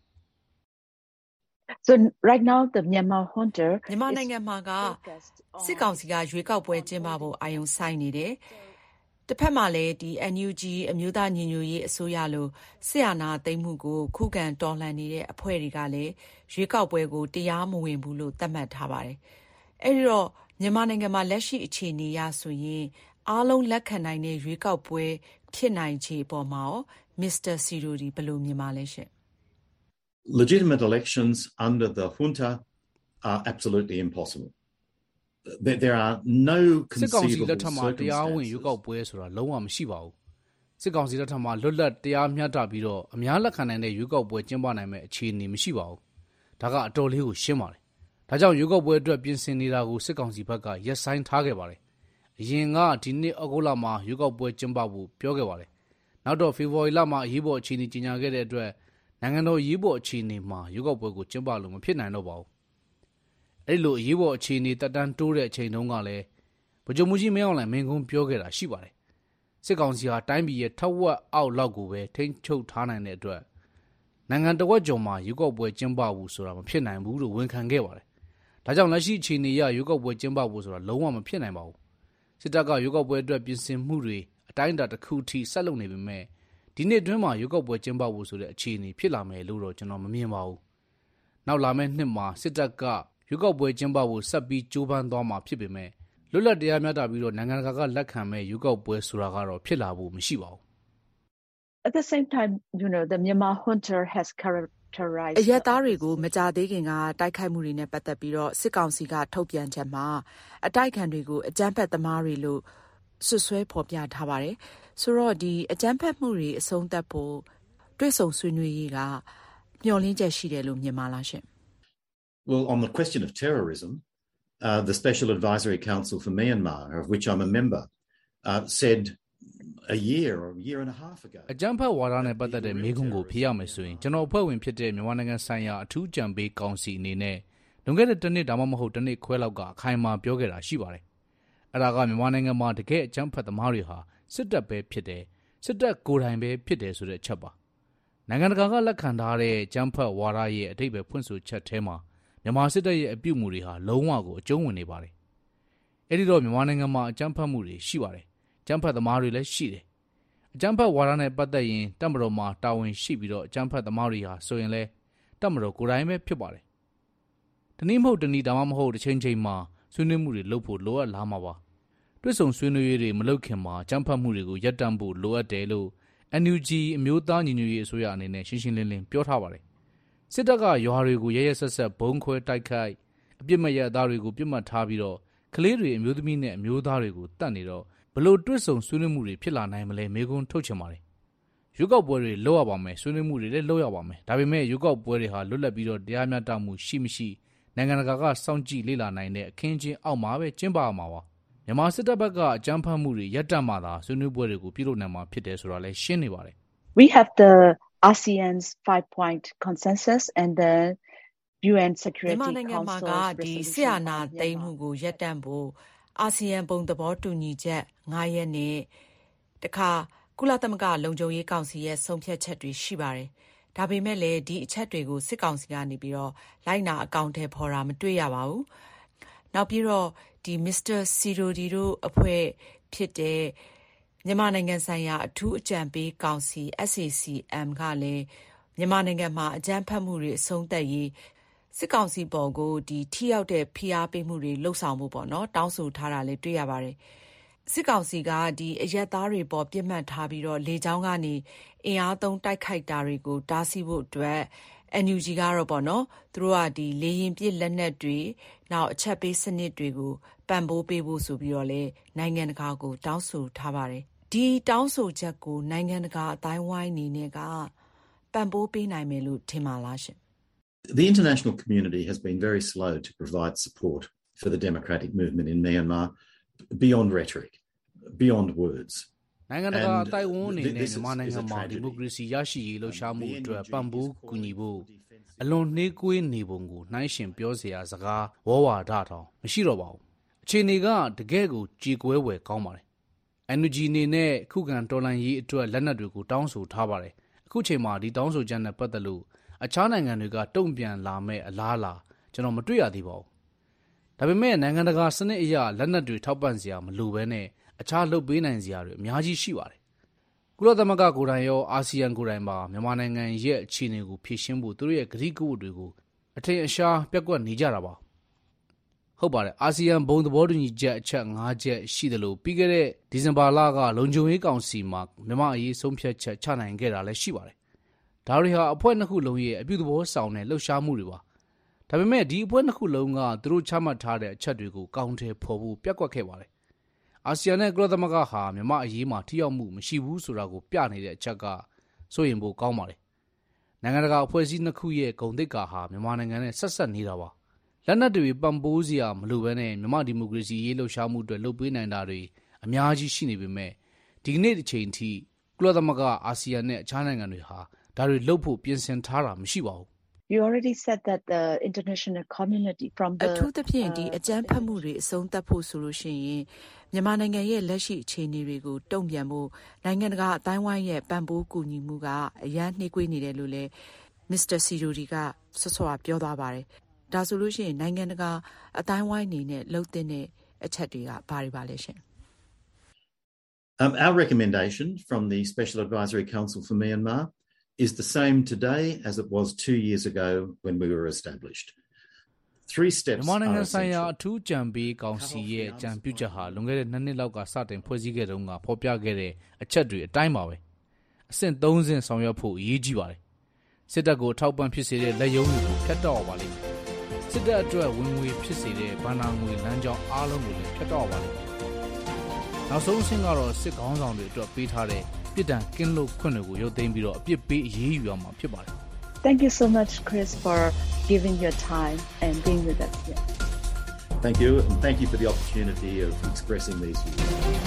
So right now the Myanmar junta မြန်မာနိုင်ငံမှာကစစ်ကောင်စီကရွေးကောက်ပွဲကျင်းပဖို့အာရုံစိုက်နေတယ်။တစ်ဖက်မှာလည်းဒီ NUG အမျိုးသားညီညွတ်ရေးအစိုးရလိုစစ်အာဏာသိမ်းမှုကိုခုခံတော်လှန်နေတဲ့အဖွဲ့တွေကလည်းရွေးကောက်ပွဲကိုတရားမဝင်ဘူးလို့သတ်မှတ်ထားပါတယ်။အဲဒီတော့မြန်မာနိုင်ငံမှာလက်ရှိအခြေအနေအရဆိုရင်အားလုံးလက်ခံနိုင်တဲ့ရွေးကောက်ပွဲဖြစ်နိုင်ခြေပေါ်မှာရော Mr. Sidoti ဘယ်လိုမြင်ပါလဲရှင် Legitimate elections under the junta are absolutely impossible. There are no conceivable လက်ထက်မှာတရားဝင်ရွေးကောက်ပွဲဆိုတာလုံးဝမရှိပါဘူး။စစ်ကောင်စီလက်ထက်မှာလွတ်လပ်တရားမျှတပြီးတော့အများလက်ခံနိုင်တဲ့ရွေးကောက်ပွဲကျင်းပနိုင်မယ့်အခြေအနေမရှိပါဘူး။ဒါကအတော်လေးကိုရှင်းပါတယ်။ဒါကြောင့်ရွေးကောက်ပွဲအတွက်ပြင်ဆင်နေတာကိုစစ်ကောင်စီဘက်ကရက်ဆိုင်ထားခဲ့ပါတယ်။အရင်ကဒီနှစ်ဩဂုတ်လမှာရွေးကောက်ပွဲကျင်းပဖို့ပြောခဲ့ပါတယ်။နောက်တော့ဖေဖော်ဝါရီလမှာအရေးပေါ်အခြေအနေကြီးညာခဲ့တဲ့အတွက်နိုင်ငံတော်ရေးပေါ်အခြေအနေမှာရွေးကောက်ပွဲကိုကျင်းပလို့မဖြစ်နိုင်တော့ပါဘူး။အဲ့လိုအရေးပေါ်အခြေအနေတက်တန်းတိုးတဲ့အချိန်တုန်းကလည်းဗိုလ်ချုပ်မှူးကြီးမင်းအောင်လှိုင်မင်းကုန်းပြောခဲ့တာရှိပါတယ်။စစ်ကောင်စီဟာတိုင်းပြည်ရဲ့ထက်ဝက်အောက်လောက်ကိုပဲထိန်းချုပ်ထားနိုင်တဲ့အတွက်နိုင်ငံတော်ဝက်ကျော်မှာရွေးကောက်ပွဲကျင်းပဖို့ဆိုတာမဖြစ်နိုင်ဘူးလို့ဝန်ခံခဲ့ပါတယ်။ဒါကြောင့်လက်ရှိအခြေအနေအရရွေးကောက်ပွဲကျင်းပဖို့ဆိုတာလုံးဝမဖြစ်နိုင်ပါဘူး။စစ်တပ်ကရွေးကောက်ပွဲအတွက်ပြင်ဆင်မှုတွေအတိုင်းအတာတစ်ခုထိဆက်လုပ်နေပေမဲ့ဒီနှစ်အတွင်းမှာရွေးကောက်ပွဲကျင်းပဖို့ဆိုတဲ့အခြေအနေဖြစ်လာမယ်လို့တော့ကျွန်တော်မမြင်ပါဘူး။နောက်လာမယ့်နှစ်မှာစစ်တပ်ကရွေးကောက်ပွဲကျင်းပဖို့ဆက်ပြီးကြိုးပမ်းသွားမှာဖြစ်ပေမဲ့လွတ်လပ်တရားမျှတပြီးတော့နိုင်ငံတကာကလက်ခံမဲ့ရွေးကောက်ပွဲဆိုတာကတော့ဖြစ်လာဖို့မရှိပါဘူး At the same time, the Myanmar junta has characterized အရက်သားတွေကိုမကြသေးခင်ကတိုက်ခိုက်မှုတွေနဲ့ပတ်သက်ပြီးတော့စစ်ကောင်စီကထုတ်ပြန်ချက်မှာအတိုက်ခံတွေကိုအကြမ်းဖက်သမားတွေလို့ဆွဆွဲဖော်ပြထားပါတယ်။ဆိုတော့ဒီအကြမ်းဖက်မှုတွေအဆုံးသတ်ဖို့တွဲဆုံဆွေးနွေးရေးကမျှော်လင့်ချက်ရှိတယ်လို့မြင်ပါလားရှင် Well, on the question of terrorism, the Special Advisory Council for Myanmar, of which I'm a member, said a year or a year and a half ago. အကြမ်းဖက်ဝါဒနဲ့ပတ်သက်တဲ့မေးခွန်းကိုဖြေရမယ်ဆိုရင်ကျွန်တော်အဖွဲ့ဝင်ဖြစ်တဲ့မြန်မာနိုင်ငံဆိုင်ရာအထူးကြံပေးကောင်စီအနေနဲ့လွန်ခဲ့တဲ့တစ်နှစ်ဒါမှမဟုတ်တစ်နှစ်ခွဲလောက်ကအခိုင်အမာပြောခဲ့တာရှိပါတယ်။အဲ့ဒါကမြန်မာနိုင်ငံမှာတကယ်အကြမ်းဖက်သမားတွေဟာစစ်တပ်ပဲဖြစ်တယ်စစ်တပ်ကိုယ်တိုင်ပဲဖြစ်တယ်ဆိုတဲ့အချက်ပါ။နိုင်ငံတကာကလက်ခံထားတဲ့ကျန်းဖတ်ဝါဒရဲ့အဓိပ္ပာယ်ဖွင့်ဆိုချက်ထဲမှာမြန်မာစစ်တပ်ရဲ့အပြုအမူတွေဟာလုံးဝကိုအကျုံးဝင်နေပါတယ်။အဲဒီတော့မြန်မာနိုင်ငံမှာအကြမ်းဖက်မှုတွေရှိပါတယ်။ကျန်းဖတ်သမားတွေလည်းရှိတယ်။အကြမ်းဖတ်ဝါဒနဲ့ပတ်သက်ရင်တပ်မတော်မှာတာဝန်ရှိပြီးတော့အကြမ်းဖတ်သမားတွေဟာဆိုရင်လည်းတပ်မတော်ကိုယ်တိုင်ပဲဖြစ်ပါတယ်။တနည်းမဟုတ်တနည်းဒါမှမဟုတ်တစ်ချိန်မှာဆွေးနွေးမှုတွေလုပ်ဖို့လိုအပ်လာမှာပါ။တွဲဆုံဆွေးနွေးရေးတွေမလုပ်ခင်မှာအကြမ်းဖတ်မှုတွေကိုရပ်တန့်ဖို့လိုအပ်တယ်လို့NUG အမျိုးသားညီညွတ်ရေးအစိုးရအနေနဲ့ရှင်းရှင်းလင်းလင်းပြောထားပါတယ်။စစ်တပ်ကရွာတွေကိုရဲရဲဆက်ဆက်ဘုံခွဲတိုက်ခိုက်အပြစ်မဲ့ရသားတွေကိုပြစ်မှတ်ထားပြီးတော့ကလေးတွေအမျိုးသမီးနဲ့အမျိုးသားတွေကိုတတ်နေတော့ဘလို့တွဲဆုံဆွေးနွေးမှုတွေဖြစ်လာနိုင်မလဲမေးခွန်းထုတ်ချင်ပါတယ်။ရွေးကောက်ပွဲတွေလုပ်ရပါမယ်ဆွေးနွေးမှုတွေလည်းလုပ်ရပါမယ်။ဒါပေမဲ့ရွေးကောက်ပွဲတွေဟာလွတ်လပ်ပြီးတော့တရားမျှတမှုရှိမရှိနိုင်ငံတကာကစောင့်ကြည့်လေ့လာနိုင်တဲ့အခင်းချင်းအောက်မှာပဲကျင်းပရမှာပါ။မြန်မာစစ်တပ်ဘက်ကအကြမ်းဖက်မှုတွေရပ်တန့်မှသာဆွေးနွေးပွဲတွေကိုပြုလုပ်နိုင်မှာဖြစ်တယ်ဆိုတာလည်းရှင်းနေပါတယ်။ We have the ASEAN's 5-point consensus and the UN Security Council မြန်မာနိုင်ငံမှာကဒီဆရာနာသိမ်းမှုကိုရပ်တန့်ဖို့အာဆီယံဘုံသဘောတူညီချက်9ရက်နဲ့တခါကုလသမဂ္ဂလုံခြုံရေးကောင်စီရဲ့ဆုံးဖြတ်ချက်တွေရှိပါတယ်။ဒါပေမဲ့လည်းဒီအချက်တွေကိုစစ်ကောင်စီကနေပြီးတော့လိုက်နာအကောင့်ထဲပေါ်တာမတွေ့ရပါဘူး။နောက်ပြီးတော့ဒီ Mr. Sidoti တို့အဖွဲ့ဖြစ်တဲ့မြန်မာနိုင်ငံဆိုင်ရာအထူးအကြံပေးကောင်စီ SAC-M ကလည်းမြန်မာနိုင်ငံမှာအကြမ်းဖက်မှုတွေအဆုံးသတ်ရေးစစ်ကောင်စီပေါ်ကိုဒီထိရောက်တဲ့ဖိအားပေးမှုတွေလှုပ်ဆောင်မှုပေါ့နော်တောင်းဆိုထားတာလည်းတွေ့ရပါတယ်စစ်ကောင်စီကဒီအရက်သားတွေပေါ်ပြစ်မှတ်ထားပြီးတော့လေကြောင်းကနေအင်အားသုံးတိုက်ခိုက်တာတွေကိုတားဆီးဖို့အတွက် NUG ကတော့ပေါ့နော်သူတို့ကဒီလေရင်ပြစ်လက်နက်တွေနောက်အချက်ပေးစနစ်တွေကိုပံ့ပိုးပေးဖို့ဆိုပြီးတော့လေနိုင်ငံတကာကိုတောင်းဆိုထားပါတယ်ဒီတောင်းဆိုချက်ကိုနိုင်ငံတကာအတိုင်းဝိုင်းအနေနဲ့ကပံ့ပိုးပေးနိုင်မယ်လို့ထင်ပါလားရှင် The international community has been very slow to provide support for the democratic movement in Myanmar beyond rhetoric, beyond words. နိုင်ငံတကာအတိုင်းဝန်းအနေနဲ့မြန်မာနိုင်ငံမှာဒီမိုကရေစီရရှိရေးလှုပ်ရှားမှုအတွက်ပံ့ပိုးကူညီဖို့အလွန်နှေးကွေးနေပုံကိုနှိုင်းယှဉ်ပြောစရာစကားဝေါ်ဝါဒထောင်မရှိတော့ပါဘူးအခြေအနေကတကယ့်ကိုကြေကွဲဝယ်ကောင်းပါတယ်NUG အနေနဲ့ခုခံတော်လှန်ရေးအတွက်လက်နက်တွေကိုတောင်းဆိုထားပါတယ်အခုချိန်မှာဒီတောင်းဆိုချက်နဲ့ပတ်သက်လို့အခြားနိုင်ငံတွေကတုံ့ပြန်လာမဲ့အလားအလာကျွန်တော်မတွေ့ရသေးပါဘူးဒါပေမဲ့နိုင်ငံတကာစနစ်အရလက်နက်တွေထောက်ပံ့စရာမလိုဘဲနဲ့အခြားလုပ်ပေးနိုင်စရာတွေအများကြီးရှိပါတယ်ကုလသမဂ္ဂကိုယ်တိုင်ရောအာဆီယံကိုယ်တိုင်ပါမြန်မာနိုင်ငံရဲ့အခြေအနေကိုဖြေရှင်းဖို့သူတို့ရဲ့ကတိကဝတ်တွေကိုအထင်အရှားပြက်ကွက်နေကြတာပါဟုတ်ပါတယ်အာဆီယံဘုံသဘောတူညီချက်အချက်5ချက်ရှိတယ်လို့ပြီးခဲ့တဲ့ဒီဇင်ဘာလကလုံခြုံရေးကောင်စီမှာမြန်မာအရေးဆုံးဖြတ်ချက်ချနိုင်ခဲ့တာလည်းရှိပါတယ်ဒါတွေဟာအဖွဲ့နှစ်ခုလုံးရဲ့အပြုသဘောဆောင်တဲ့လှုပ်ရှားမှုတွေပါဒါပေမဲ့ဒီအဖွဲ့နှစ်ခုလုံးကသူတို့ချမှတ်ထားတဲ့အချက်တွေကိုကောင်းတယ်ဖော်ဖို့ပြက်ကွက်ခဲ့ပါတယ်အာဆီယံနဲ့ကုလသမဂ္ဂဟာမြန်မာအရေးမှာထိရောက်မှုမရှိဘူးဆိုတာကိုပြနေတဲ့အချက်ကစိုးရင်ဖို့ကောင်းပါတယ်နိုင်ငံတကာအဖွဲ့အစည်းနှစ်ခုရဲ့ဂုဏ်သိက္ခာဟာမြန်မာနိုင်ငံနဲ့ဆက်ဆက်နေတာပါလက်နက်တွေပံ့ပိုးစရာမလိုဘဲနဲ့မြန်မာဒီမိုကရေစီရေးလှုပ်ရှားမှုတွေလုပ်ပေးနိုင်တာတွေအများကြီးရှိနေပေမဲ့ဒီကနေ့တစ်ချိန်ထိကုလသမဂ္ဂအာဆီယံနဲ့အခြားနိုင်ငံတွေဟာဒါတွေလုပ်ဖို့ပြင်ဆင်ထားတာမရှိပါဘူး You already said that the international community from the အထူးသဖြင့်ဒီအကြမ်းဖက်မှုတွေအဆုံးသတ်ဖို့ဆိုလို့ရှိရင်မြန်မာနိုင်ငံရဲ့လက်ရှိအခြေအနေတွေကိုတုံ့ပြန်ဖို့နိုင်ငံတကာအတိုင်းဝိုင်းရဲ့ပံ့ပိုးကူညီမှုကအရန်နှေးကွေးနေတယ်လို့လည်း Mr. Sidoti ကဆွဆွပြောသွားပါတယ်ဒါဆိုလို့ရှိရင်နိုင်ငံတကာအတိုင်းဝိုင်းအနေနဲ့လှုပ်တဲ့အချက်တွေကဘာတွေပါလဲရှင် Our recommendation from the Special Advisory Council for Myanmar is the same today as it was 2 years ago when we were established. 3 steps. မြန်မာနိုင်ငံဆိုင်ရာအထူးကြံပေးကောင်စီရဲ့ကြံပြုချက်ဟာလွန်ခဲ့တဲ့2နှစ်လောက်ကစတင်ဖွဲ့စည်းခဲ့တုန်းကဖော်ပြခဲ့တဲ့အချက်တွေအတိုင်းပါပဲအဆင့်3ဆင့်ဆောင်ရွက်ဖို့အရေးကြီးပါတယ်စစ်တပ်ကိုထောက်ပံ့ဖြစ်စေတဲ့လက်ရုံးတွေကိုဖျက်တောက်ပါလိမ့်မယ်စစ်တပ်အတွက်ဝင်ငွေဖြစ်စေတဲ့ဘဏ္ဍာငွေလမ်းကြောင်းအားလုံးကိုလည်းဖျက်တောက်ပါလိမ့်မယ်နောက်ဆုံးအဆင့်ကတော့စစ်ခေါင်းဆောင်တွေအတွက်ပေးထားတဲ့ပြည်တံကင်းလို့ခွင့်တွေကိုရုပ်သိမ်းပြီးတော့အပြစ်ပေးအရေးယူရမှာဖြစ်ပါတယ် Thank you so much Chris for giving your time and being with us here. Thank you and thank you for the opportunity of expressing these views.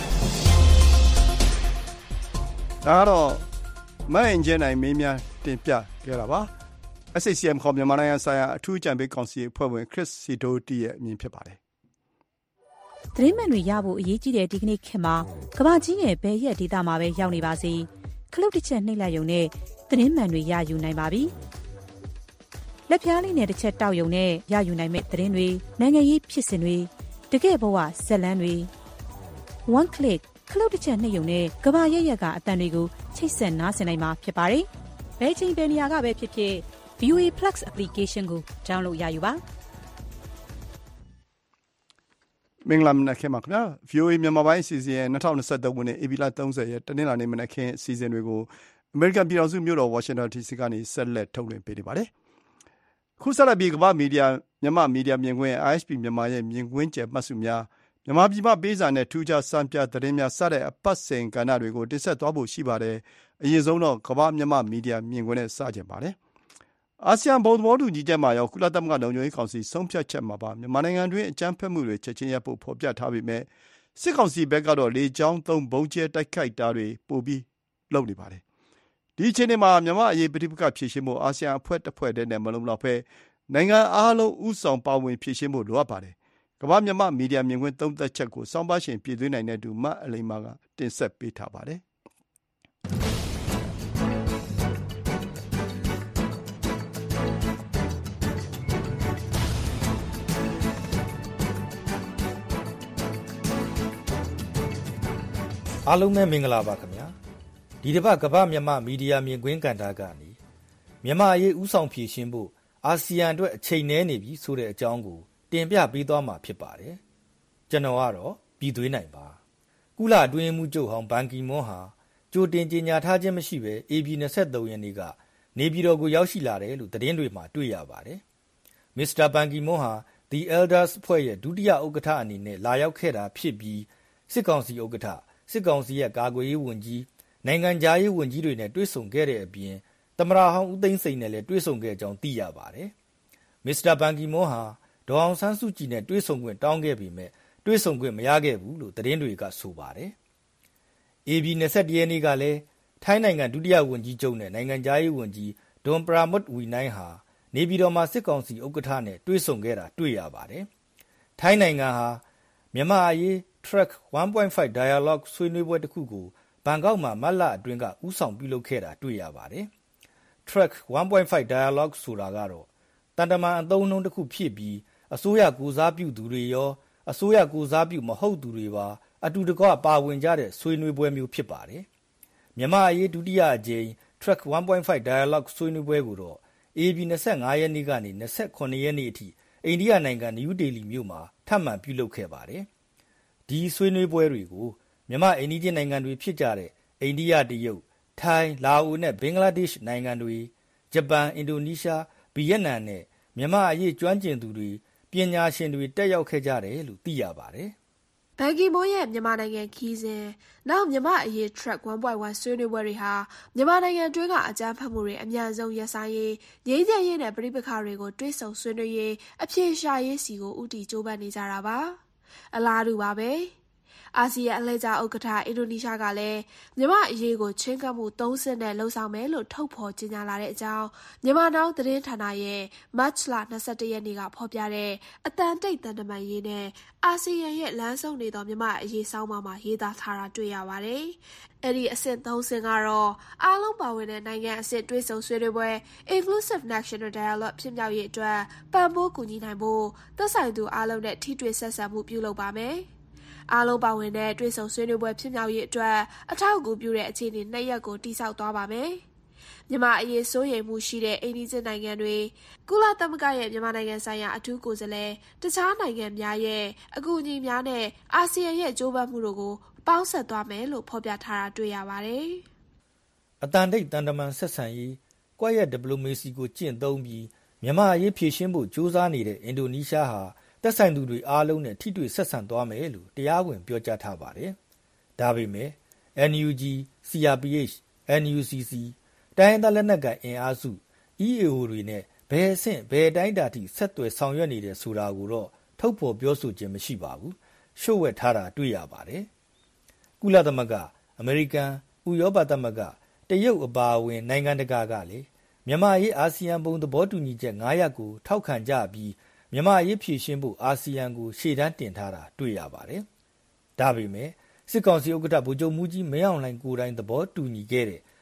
ဒါကတော့မအင်ဂျင်နိုင်မင်းများတင်ပြခဲ့တာပါ SAC-M ခေါ်မြန်မာနိုင်ငံဆိုင်ရာအထူးကြံပေးကောင်စီအဖွဲ့ဝင် Chris Sidoti ရဲ့အမြင်ဖြစ်ပါတယ်သတင်းမှန်တွေရဖို့အရေးကြီးတဲ့ဒီကနေ့ခေတ်မှာကမ္ဘာကြီးရဲ့ဘယ်ရက်ဒေသမှာပဲရောက်နေပါစေခလုတ်တစ်ချက်နှိပ်လိုက်ရုံနဲ့သတင်းမှန်တွေရယူနိုင်ပါပြီ။လက်ဖျားလေးနဲ့တစ်ချက်တောက်ရုံနဲ့ရယူနိုင်မဲ့သတင်းတွေနိုင်ငံရေးဖြစ်စဉ်တွေတကယ့်ဘဝဇာတ်လမ်းတွေ one click ခလုတ်တစ်ချက်နှိပ်ရုံနဲ့ကဘာရက်ရက်ကအတန်တွေကိုချိတ်ဆက်နားဆင်နိုင်မှာဖြစ်ပါတယ်။ဘယ်ချိန်ဘယ်နေရာကပဲဖြစ်ဖြစ် VOA Plus application ကို download ရယူပါမင်္ဂလာမနက်ခင်းပါခင်ဗျာ VOA မြန်မာပိုင်းအစီအစဉ်ရဲ့2023ခုနှစ်ဧပြီလ30ရက်တနင်္လာနေ့မနက်ခင်းအစီအစဉ်တွေကိုအမေရိကန်ပြည်ထောင်စုမြို့တော်ဝါရှင်တန် DC ကနေဆက်လက်ထုတ်လွှင့်ပေးနေပါတယ်။ခုဆက်လက်ပြီးကမ္ဘာမီဒီယာမြန်မာမီဒီယာမြင်ကွင်း ISP မြန်မာရဲ့မြင်ကွင်းကျယ်မှတ်စုများမြန်မာပြည်မှာပေးစာနဲ့ထူးခြားစံပြသတင်းများစတဲ့အပတ်စဉ်ကဏ္ဍတွေကိုတင်ဆက်သွားဖို့ရှိပါတယ်။အရင်ဆုံးတော့ကမ္ဘာမြန်မာမီဒီယာမြင်ကွင်းနဲ့စကြပါတယ်။အာဆီယံဘုံသဘောတူညီချက်မှာရောကုလသမဂ္ဂလုံခြုံရေးကောင်စီဆုံးဖြတ်ချက်မှာပါမြန်မာနိုင်ငံတွင်းအကြမ်းဖက်မှုတွေချက်ချင်းရပ်ဖို့ဖော်ပြထားပေမဲ့စစ်ကောင်စီဘက်ကတော့လေကြောင်းသုံးဘုံကျဲတိုက်ခိုက်တာတွေပိုပြီးလုပ်နေပါတယ်။ဒီအချိန်မှာမြန်မာအရေးပဋိပက္ခဖြေရှင်းဖို့အာဆီယံအဖွဲ့တစ်ဖွဲ့တည်းနဲ့မလုံလောက်ပဲနိုင်ငံအားလုံးဥဆောင်ပါဝင်ဖြေရှင်းဖို့လိုအပ်ပါတယ်။ကမ္ဘာမြန်မာမီဒီယာမြင်ကွင်းသုံးသက်ချက်ကိုစောင်းပါရှင်ပြည်သွင်းနိုင်တဲ့သူမအလိမ္မာကတင်ဆက်ပေးထားပါတယ်။အားလုံးပဲမင်္ဂလာပါခင်ဗျာဒီတစ်ပတ်ကမ္ဘာမြန်မာမီဒီယာမြင်ကွင်းကဏ္ဍကနေမြန်မာအရေးဥဆောင်ဖြည့်ရှင်းဖို့အာဆီယံအတွက်အချိန်နည်းနေပြီဆိုတဲ့အကြောင်းကိုတင်ပြပေးသွားမှာဖြစ်ပါတယ်ကျွန်တော်ကတော့ပြည်သွင်းနိုင်ပါကုလအတွင်းမှုချုပ်ဟောင်းဘန်ကီမွန်းဟာကြိုတင်ကြေညာထားခြင်းမရှိဘဲ AB 23ရက်နေ့ကနေပြည်တော်ကိုရောက်ရှိလာတယ်လို့သတင်းတွေမှာတွေ့ရပါတယ်မစ္စတာဘန်ကီမွန်းဟာ The Elders ဖွဲ့ရဲ့ဒုတိယဥက္ကဋ္ဌအနေနဲ့လာရောက်ခဲ့တာဖြစ်ပြီးစစ်ကောင်စီဥက္ကဋ္ဌစစ်ကောင်စီရဲ့ကာကွယ်ရေးဝန်ကြီးနိုင်ငံခြားရေးဝန်ကြီးတွေနဲ့တွေ့ဆုံခဲ့တဲ့အပြင်သမ္မတဟောင်းဦးသိန်းစိန်နဲ့လည်းတွေ့ဆုံခဲ့ကြောင်းသိရပါတယ်။မစ္စတာဘန်ကီမွန်းဟာဒေါ်အောင်ဆန်းစုကြည်နဲ့တွေ့ဆုံခွင့်တောင်းခဲ့ပေမဲ့တွေ့ဆုံခွင့်မရခဲ့ဘူးလို့သတင်းတွေကဆိုပါတယ်။ AB 21ရက်နေ့ကလည်းထိုင်းနိုင်ငံဒုတိယဝန်ကြီးချုပ်နဲ့နိုင်ငံခြားရေးဝန်ကြီးဒွန်ပရာမွတ်ဝီနိုင်းဟာနေပြည်တော်မှာစစ်ကောင်စီဥက္ကဋ္ဌနဲ့တွေ့ဆုံခဲ့တာတွေ့ရပါတယ်။ထိုင်းနိုင်ငံဟာမြန်မာအရေးTrack 1.5 Dialogue ဆွေးနွေးပွဲတစ်ခုကိုဘန်ကောက်မှာမတ်လအတွင်းကဦးဆောင်ပြုလုပ်ခဲ့တာတွေ့ရပါတယ်။ Track 1.5 Dialogue ဆိုတာကတော့တန်တမာအသုံးအနှုန်းတစ်ခုဖြစ်ပြီးအစိုးရကိုစားပြုသူတွေရောအစိုးရကိုစားပြုမဟုတ်သူတွေပါအတူတကွပါဝင်ကြတဲ့ဆွေးနွေးပွဲမျိုးဖြစ်ပါတယ်။မြန်မာအရေးဒုတိယအကြိမ် Track 1.5 Dialogue ဆွေးနွေးပွဲကိုတော့ AB 25ရက်နေ့ကနေ28ရက်နေ့အထိအိန္ဒိယနိုင်ငံနယူးဒေလီမြို့မှာထပ်မံပြုလုပ်ခဲ့ပါတယ်။ဒီဆွေးနွေးပွဲတွေကိုမြန်မာအိန္ဒိယနိုင်ငံတွေဖြစ်ကြတဲ့အိန္ဒိယတရုတ်ထိုင်းလာအိုနဲ့ဘင်္ဂလားဒေ့ရှ်နိုင်ငံတွေဂျပန်အင်ဒိုနီးရှားဗီယက်နမ်နဲ့မြန်မာအရေးကျွမ်းကျင်သူတွေပညာရှင်တွေတက်ရောက်ခဲ့ကြတယ်လို့သိရပါတယ်ဘန်ကီမွန်းရဲ့မြန်မာနိုင်ငံခီးစဉ်နောက်မြန်မာအရေး Track 1.1 ဆွေးနွေးပွဲတွေဟာမြန်မာနိုင်ငံတွင်းကအကြမ်းဖက်မှုတွေအများဆုံးရပ်ဆိုင်ရေးငြိမ်းချမ်းရေးနဲ့ပဋိပက္ခတွေကိုတွဲဆုံဆွေးနွေးရေးအပြေရှားရေးစီကိုဦးတည်ကြိုးပမ်းနေကြတာပါအလားတူပါပဲအာဆီယံအလှည့်ကျဥက္ကဋ္ဌအင်ဒိုနီးရှားကလည်းမြန်မာအရေးကိုချင်းကပ်မှု၃ဆင့်နဲ့လှုံ့ဆော်မယ်လို့ထုတ်ဖော်ကြေညာလာတဲ့အကြောင်းမြန်မာနောင်သတင်းဌာနရဲ့မတ်လ21ရက်နေ့ကဖော်ပြတဲ့အတန်တိတ်တန်တမန်ရေးနဲ့အာဆီယံရဲ့လမ်းဆုံးနေသောမြန်မာအရေးဆောင်းပါးမှာရေးသားထားတာတွေ့ရပါတယ်။အဲ့ဒီအဆင့်၃ဆင့်ကတော့အားလုံးပါဝင်တဲ့နိုင်ငံအဆင့်တွဲဆုံဆွေးနွေးပွဲ Inclusive National Dialogue ဖြစ်မြောက်ရေးအတွက်ပံ့ပိုးကူညီနိုင်ဖို့သက်ဆိုင်သူအားလုံးနဲ့ထိတွေ့ဆက်ဆံမှုပြုလုပ်ပါမယ်။အားလုံးပါဝင်တဲ့တွေ့ဆုံဆွေးနွေးပွဲဖြစ်မြောက်ရေးအတွက်အထောက်အကူပြုတဲ့အခြေအနေ2ရက်ကိုတိစောက်သွားပါမယ်။မြန်မာအရေးစိုးရိမ်မှုရှိတဲ့အိန္ဒိယနိုင်ငံတွေကုလသမဂ္ဂရဲ့မြန်မာနိုင်ငံဆိုင်ရာအထူးကိုယ်စားလှယ်တခြားနိုင်ငံများရဲ့အကူအညီများနဲ့အာဆီယံရဲ့ကြိုးပမ်းမှုတို့ကိုပေါင်းစပ်သွားမယ်လို့ဖော်ပြထားတာတွေ့ရပါတယ်။အတန်တိတ်တန်တမန်ဆက်ဆံရေးကွက်ရက်ဒီပလိုမေစီကိုကျင့်သုံးပြီးမြန်မာအရေးဖြေရှင်းဖို့ကြိုးစားနေတဲ့အင်ဒိုနီးရှားဟာသက်ဆိုင်သူတွေအားလုံးနဲ့ထိတွေ့ဆက်ဆံသွားမယ်လို့တရားဝင်ပြောကြားထားပါတယ်။ဒါပေမဲ့ NUG, CRPH, NUCC တိုင်းရင်းသားလက်နက်ကိုင်အင်အားစု EAO တွေနဲ့ဘယ်အဆင့်ဘယ်တိုင်းတာထိဆက်သွယ်ဆောင်ရွက်နေတယ်ဆိုတာကိုတော့ထုတ်ဖော်ပြောဆိုခြင်းမရှိပါဘူး။ရှုပ်ဝက်ထားတာတွေ့ရပါတယ်။ကုလသမဂ္ဂ၊အမေရိကန်၊ဥရောပသမဂ္ဂ၊တရုတ်အပါအဝင်နိုင်ငံတကာကလည်းမြန်မာရေးအာဆီယံဘုံသဘောတူညီချက်9ရပ်ကိုထောက်ခံကြပြီးမြန်မာအရေးဖြေရှင်းဖို့အာဆီယံကိုရှေ့တန်းတင်ထားတာတွေ့ရပါတယ်။ဒါပေမဲ့စစ်ကောင်စီဥက္ကဋ္ဌဗိုလ်ချုပ်မှူးကြီးမင်းအောင်လှိုင်ကိုယ်တိုင်သဘောတူညီခဲ့တဲ့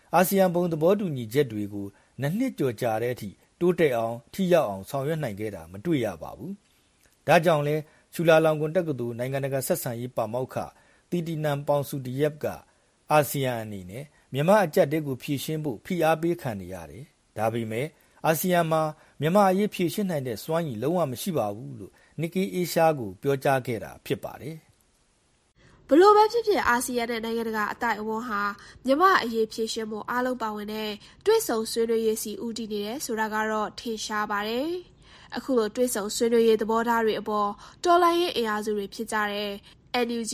အာဆီယံဘုံသဘောတူညီချက်တွေကိုနှစ်ကျော်ကြာတဲ့အထိတိုးတက်အောင်ထိရောက်အောင်ဆောင်ရွက်နိုင်ခဲ့တာမတွေ့ရပါဘူး။ဒါကြောင့်လဲချူလာလောင်ကွန်တက္ကသိုလ်နိုင်ငံတကာဆက်ဆံရေးပါမောက္ခတီတီနန်ပေါင်စုဒီယပ်ကအာဆီယံအနေနဲ့မြန်မာအကြက်တွေကိုဖြည့်ရှင်းဖို့ဖိအားပေးခံနေရတယ်။ဒါပေမဲ့အာဆီယံမှာမြန်မာအရေးဖြည့်ရှင်းနိုင်တဲ့စွမ်းရည်လုံးဝမရှိပါဘူးလို့နီကီအေရှားကိုပြောကြားခဲ့တာဖြစ်ပါတယ်ဘလို့ပဲဖြစ်ဖြစ်အာဆီယံနဲ့နိုင်ငံတကာအတိုင်းအဝန်းဟာမြန်မာအရေးဖြည့်ရှင်းမှုအားလုံးပါဝင်တဲ့တွဲဆုံဆွေးနွေးရေးစီဦးတည်နေတယ်ဆိုတာကတော့ထင်ရှားပါတယ်။အခုလိုတွဲဆုံဆွေးနွေးရေးသဘောထားတွေအပေါ်တော်လှန်ရေးအင်အားစုတွေဖြစ်ကြတဲ့ NUG,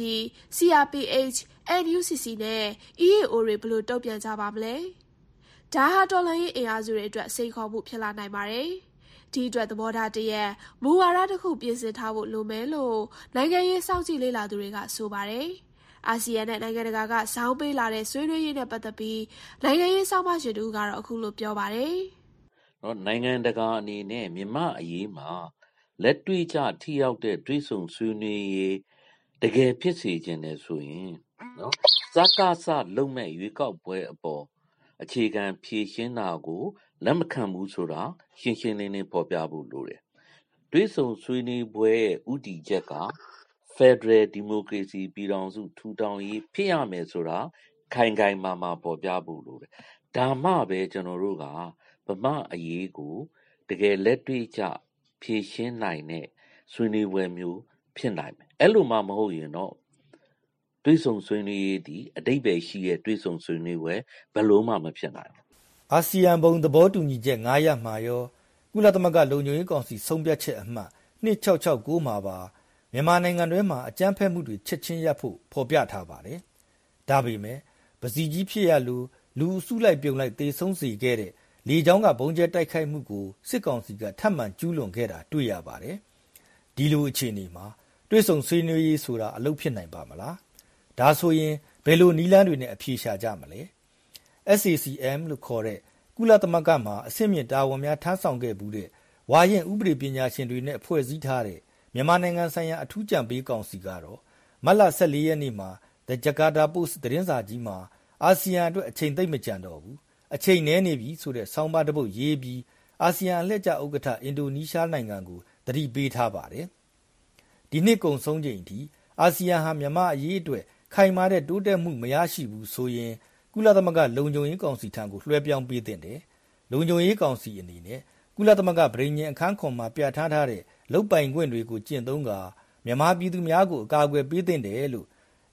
CRPH, NUCC နဲ့ EAO တွေဘလို့တုံ့ပြန်ကြပါမလဲ။ဒါဟာတော်လှန်ရေးအင်အားစုတွေအတွက်စိန်ခေါ်မှုဖြစ်လာနိုင်ပါတယ်။ဒီအတွက်သဘောထားတရက်မူဝါဒတစ်ခုပြင်ဆင်ထားဖို့လိုမယ်လို့နိုင်ငံရေးစောင့်ကြည့်လေ့လာသူတွေကဆိုပါတယ်။အာဆီယံနဲ့နိုင်ငံတကာကဇောင်းပေးလာတဲ့ဆွေးနွေးရေးနဲ့ပတ်သက်ပြီးနိုင်ငံရေးစောင့်မရှင်တို့ကတော့အခုလိုပြောပါတယ်။နိုင်ငံတကာအနေနဲ့မြန်မာအရေးမှာလက်တွေ့ကျထိရောက်တဲ့တွဲဆုံဆွေးနွေးရေးတကယ်ဖြစ်စေခြင်းနဲ့ဆိုရင်စကားစလုံးမဲ့ရွေးကောက်ပွဲအပေါ်အခြေခံဖြည့်ရှင်းတာကိုလက်မခံဘူးဆိုတာရှင်းရှင်းလင်းလင်းဖော်ပြဖို့လိုတယ်။တွဲဆုံဆွေးနွေးပွဲရဲ့ဥတီချက်ကဖက်ဒရယ်ဒီမိုကရေစီပြည်ထောင်စုထူထောင်ရေးဖြစ်ရမယ်ဆိုတာခိုင်ခိုင်မာမာဖော်ပြဖို့လိုတယ်။ဒါမှပဲကျွန်တော်တို့ကဗမာအရေးကိုတကယ်လက်တွေ့ကျဖြည့်ရှင်းနိုင်တဲ့ဆွေးနွေးပွဲမျိုးဖြစ်နိုင်မယ်။အဲ့လိုမှမဟုတ်ရင်တော့တွဲဆုံဆွေးနွေးရေးဒီအတိတ်ပဲရှိရဲ့တွဲဆုံဆွေးနွေးပွဲဘယ်လိုမှမဖြစ်နိုင်ဘူး။အာဆီယံဘုံသဘောတူညီချက်9ရပ်မှာရောကုလသမဂ္ဂလုံခြုံရေးကောင်စီဆုံးဖြတ်ချက်အမှတ်2669မှာပါမြန်မာနိုင်ငံတွင်းမှာအကြမ်းဖက်မှုတွေချက်ချင်းရပ်ဖို့ဖော်ပြထားပါတယ်။ဒါပေမဲ့ပစီကြီးဖြစ်ရလို့လူအစုလိုက်ပြုံလိုက်တေဆုံးစေခဲ့တဲ့လေကြောင်းကဘုံကျဲတိုက်ခိုက်မှုကိုစစ်ကောင်စီကထပ်မံကျူးလွန်ခဲ့တာတွေ့ရပါတယ်။ဒီလိုအခြေအနေမှာတွဲဆုံဆွေးနွေးရေးဆိုတာအလုပ်ဖြစ်နိုင်ပါမလား။ဒါဆိုရင်ဘယ်လိုနည်းလမ်းတွေနဲ့အဖြေရှာကြမလဲ။ SACM လို့ခေါ်တဲ့ကုလသမဂ္ဂမှာအဆင့်မြင့်တာဝန်များထမ်းဆောင်ခဲ့ဘူးတဲ့ဝါရင်ဥပဒေပညာရှင်တွေနဲ့ဖွဲ့စည်းထားတဲ့မြန်မာနိုင်ငံဆိုင်ရာအထူးကြံပေးကောင်စီကတော့မတ်လ14ရက်နေ့မှာ The Jakarta Post သတင်းစာကြီးမှာအာဆီယံအတွက်အချိန်သိပ်မကျန်တော့ဘူးအချိန်နည်းနေပြီဆိုတဲ့ဆောင်းပါးတစ်ပုဒ်ရေးပြီးအာဆီယံအလှည့်ကျဥက္ကဋ္ဌအင်ဒိုနီးရှားနိုင်ငံကိုသတိပေးထားပါတယ်။ဒီနှစ်ကုန်ဆုံးချိန်ထိအာဆီယံဟာမြန်မာအရေးအတွက်ခိုင်မာတဲ့တိုးတက်မှုမရရှိဘူးဆိုရင်ကုလသမဂ္ဂလုံခြုံရေးကောင်စီထံကိုလွှဲပြောင်းပေးတဲ့လုံခြုံရေးကောင်စီအနေနဲ့ကုလသမဂ္ဂဗြိဉ္ဉ်အခန်းခွန်မှာပြဋ္ဌာန်းထားတဲ့လုပ်ပိုင်ခွင့်တွေကိုကျင့်သုံးကာမြန်မာပြည်သူများကိုအကာအကွယ်ပေးသင့်တယ်လို့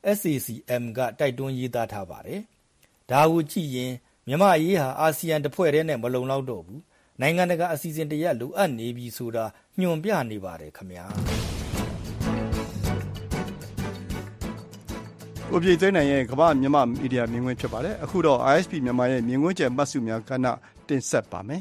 SACM ကတိုက်တွန်းရေးသားထားပါတယ်။ဒါကိုကြည့်ရင်မြန်မာအရေးဟာအာဆီယံတစ်ဖွဲ့တည်းနဲ့မလုံလောက်တော့ဘူး။နိုင်ငံတကာအစီအစဉ်တရက်လိုအပ်နေပြီဆိုတာညွှန်ပြနေပါတယ်ခင်ဗျာ။ကိုပြည်သိန်းနိုင်ရဲ့ကမ္ဘာမြန်မာမီဒီယာမြင်ကွင်းဖြစ်ပါတယ်အခုတော့ ISP မြန်မာရဲ့မြင်ကွင်းကျယ်မှတ်စုများကဏ္ဍတင်ဆက်ပါမယ်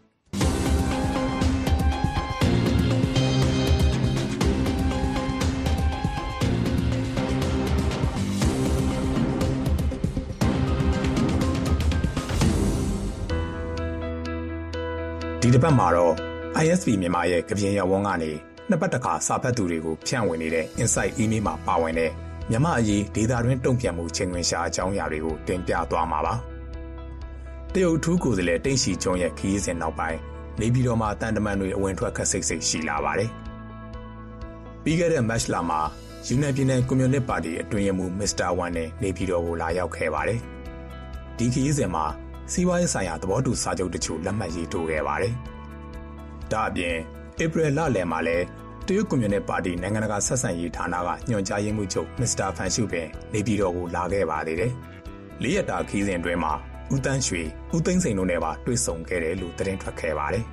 ဒီတစ်ပတ်မှာတော့ ISP မြန်မာရဲ့ကပြင်ရဝန်းကနေနှစ်ပတ်တခါစာဖတ်သူတွေကိုဖြန့်ဝေနေတဲ့ Insight Email မှာပါဝင်တဲ့မြန်မာအရေးဒေတာတွင်တုံ့ပြန်မှုချိန်ခွင်ရှာအကြောင်းအရာတွေကိုတင်ပြသွားမှာပါ။တရုတ်ထူးကိုယ်စားလှယ်တိန့်ရှီကျွန်းရဲ့ခရီးစဉ်နောက်ပိုင်းနေပြည်တော်မှာတန်တမန်တွေအဝင်ထွက်ခက်စိတ်စိတ်ရှိလာပါတယ်။ပြီးခဲ့တဲ့မတ်လမှာယူနန်ပြည်နယ်ကွန်မြူနစ်ပါတီအတွင်းရေးမှူးမစ္စတာဝမ်နဲ့နေပြည်တော်ကိုလာရောက်ခဲ့ပါတယ်။ဒီခရီးစဉ်မှာစီးပွားရေးဆိုင်ရာသဘောတူစာချုပ်တချို့လက်မှတ်ရေးထိုးခဲ့ပါတယ်။ဒါအပြင်ဧပြီလလယ်မှာလည်းတရုတ်ကွန်မြူနစ်ပါတီနိုင်ငံတကာဆက်ဆံရေးဌာနကညွှန်ကြားရေးမှူးချုပ်မစ္စတာဖန်ရှုပင်နေပြည်တော်ကိုလာခဲ့ပါသေးတယ်။၄ရက်တာခရီးစဉ်အတွင်းမှာဦးတန်းရွှေဦးသိန်းစိန်တို့နဲ့ပါတွေ့ဆုံခဲ့တယ်လို့သတင်းထွက်ခဲ့ပါတယ်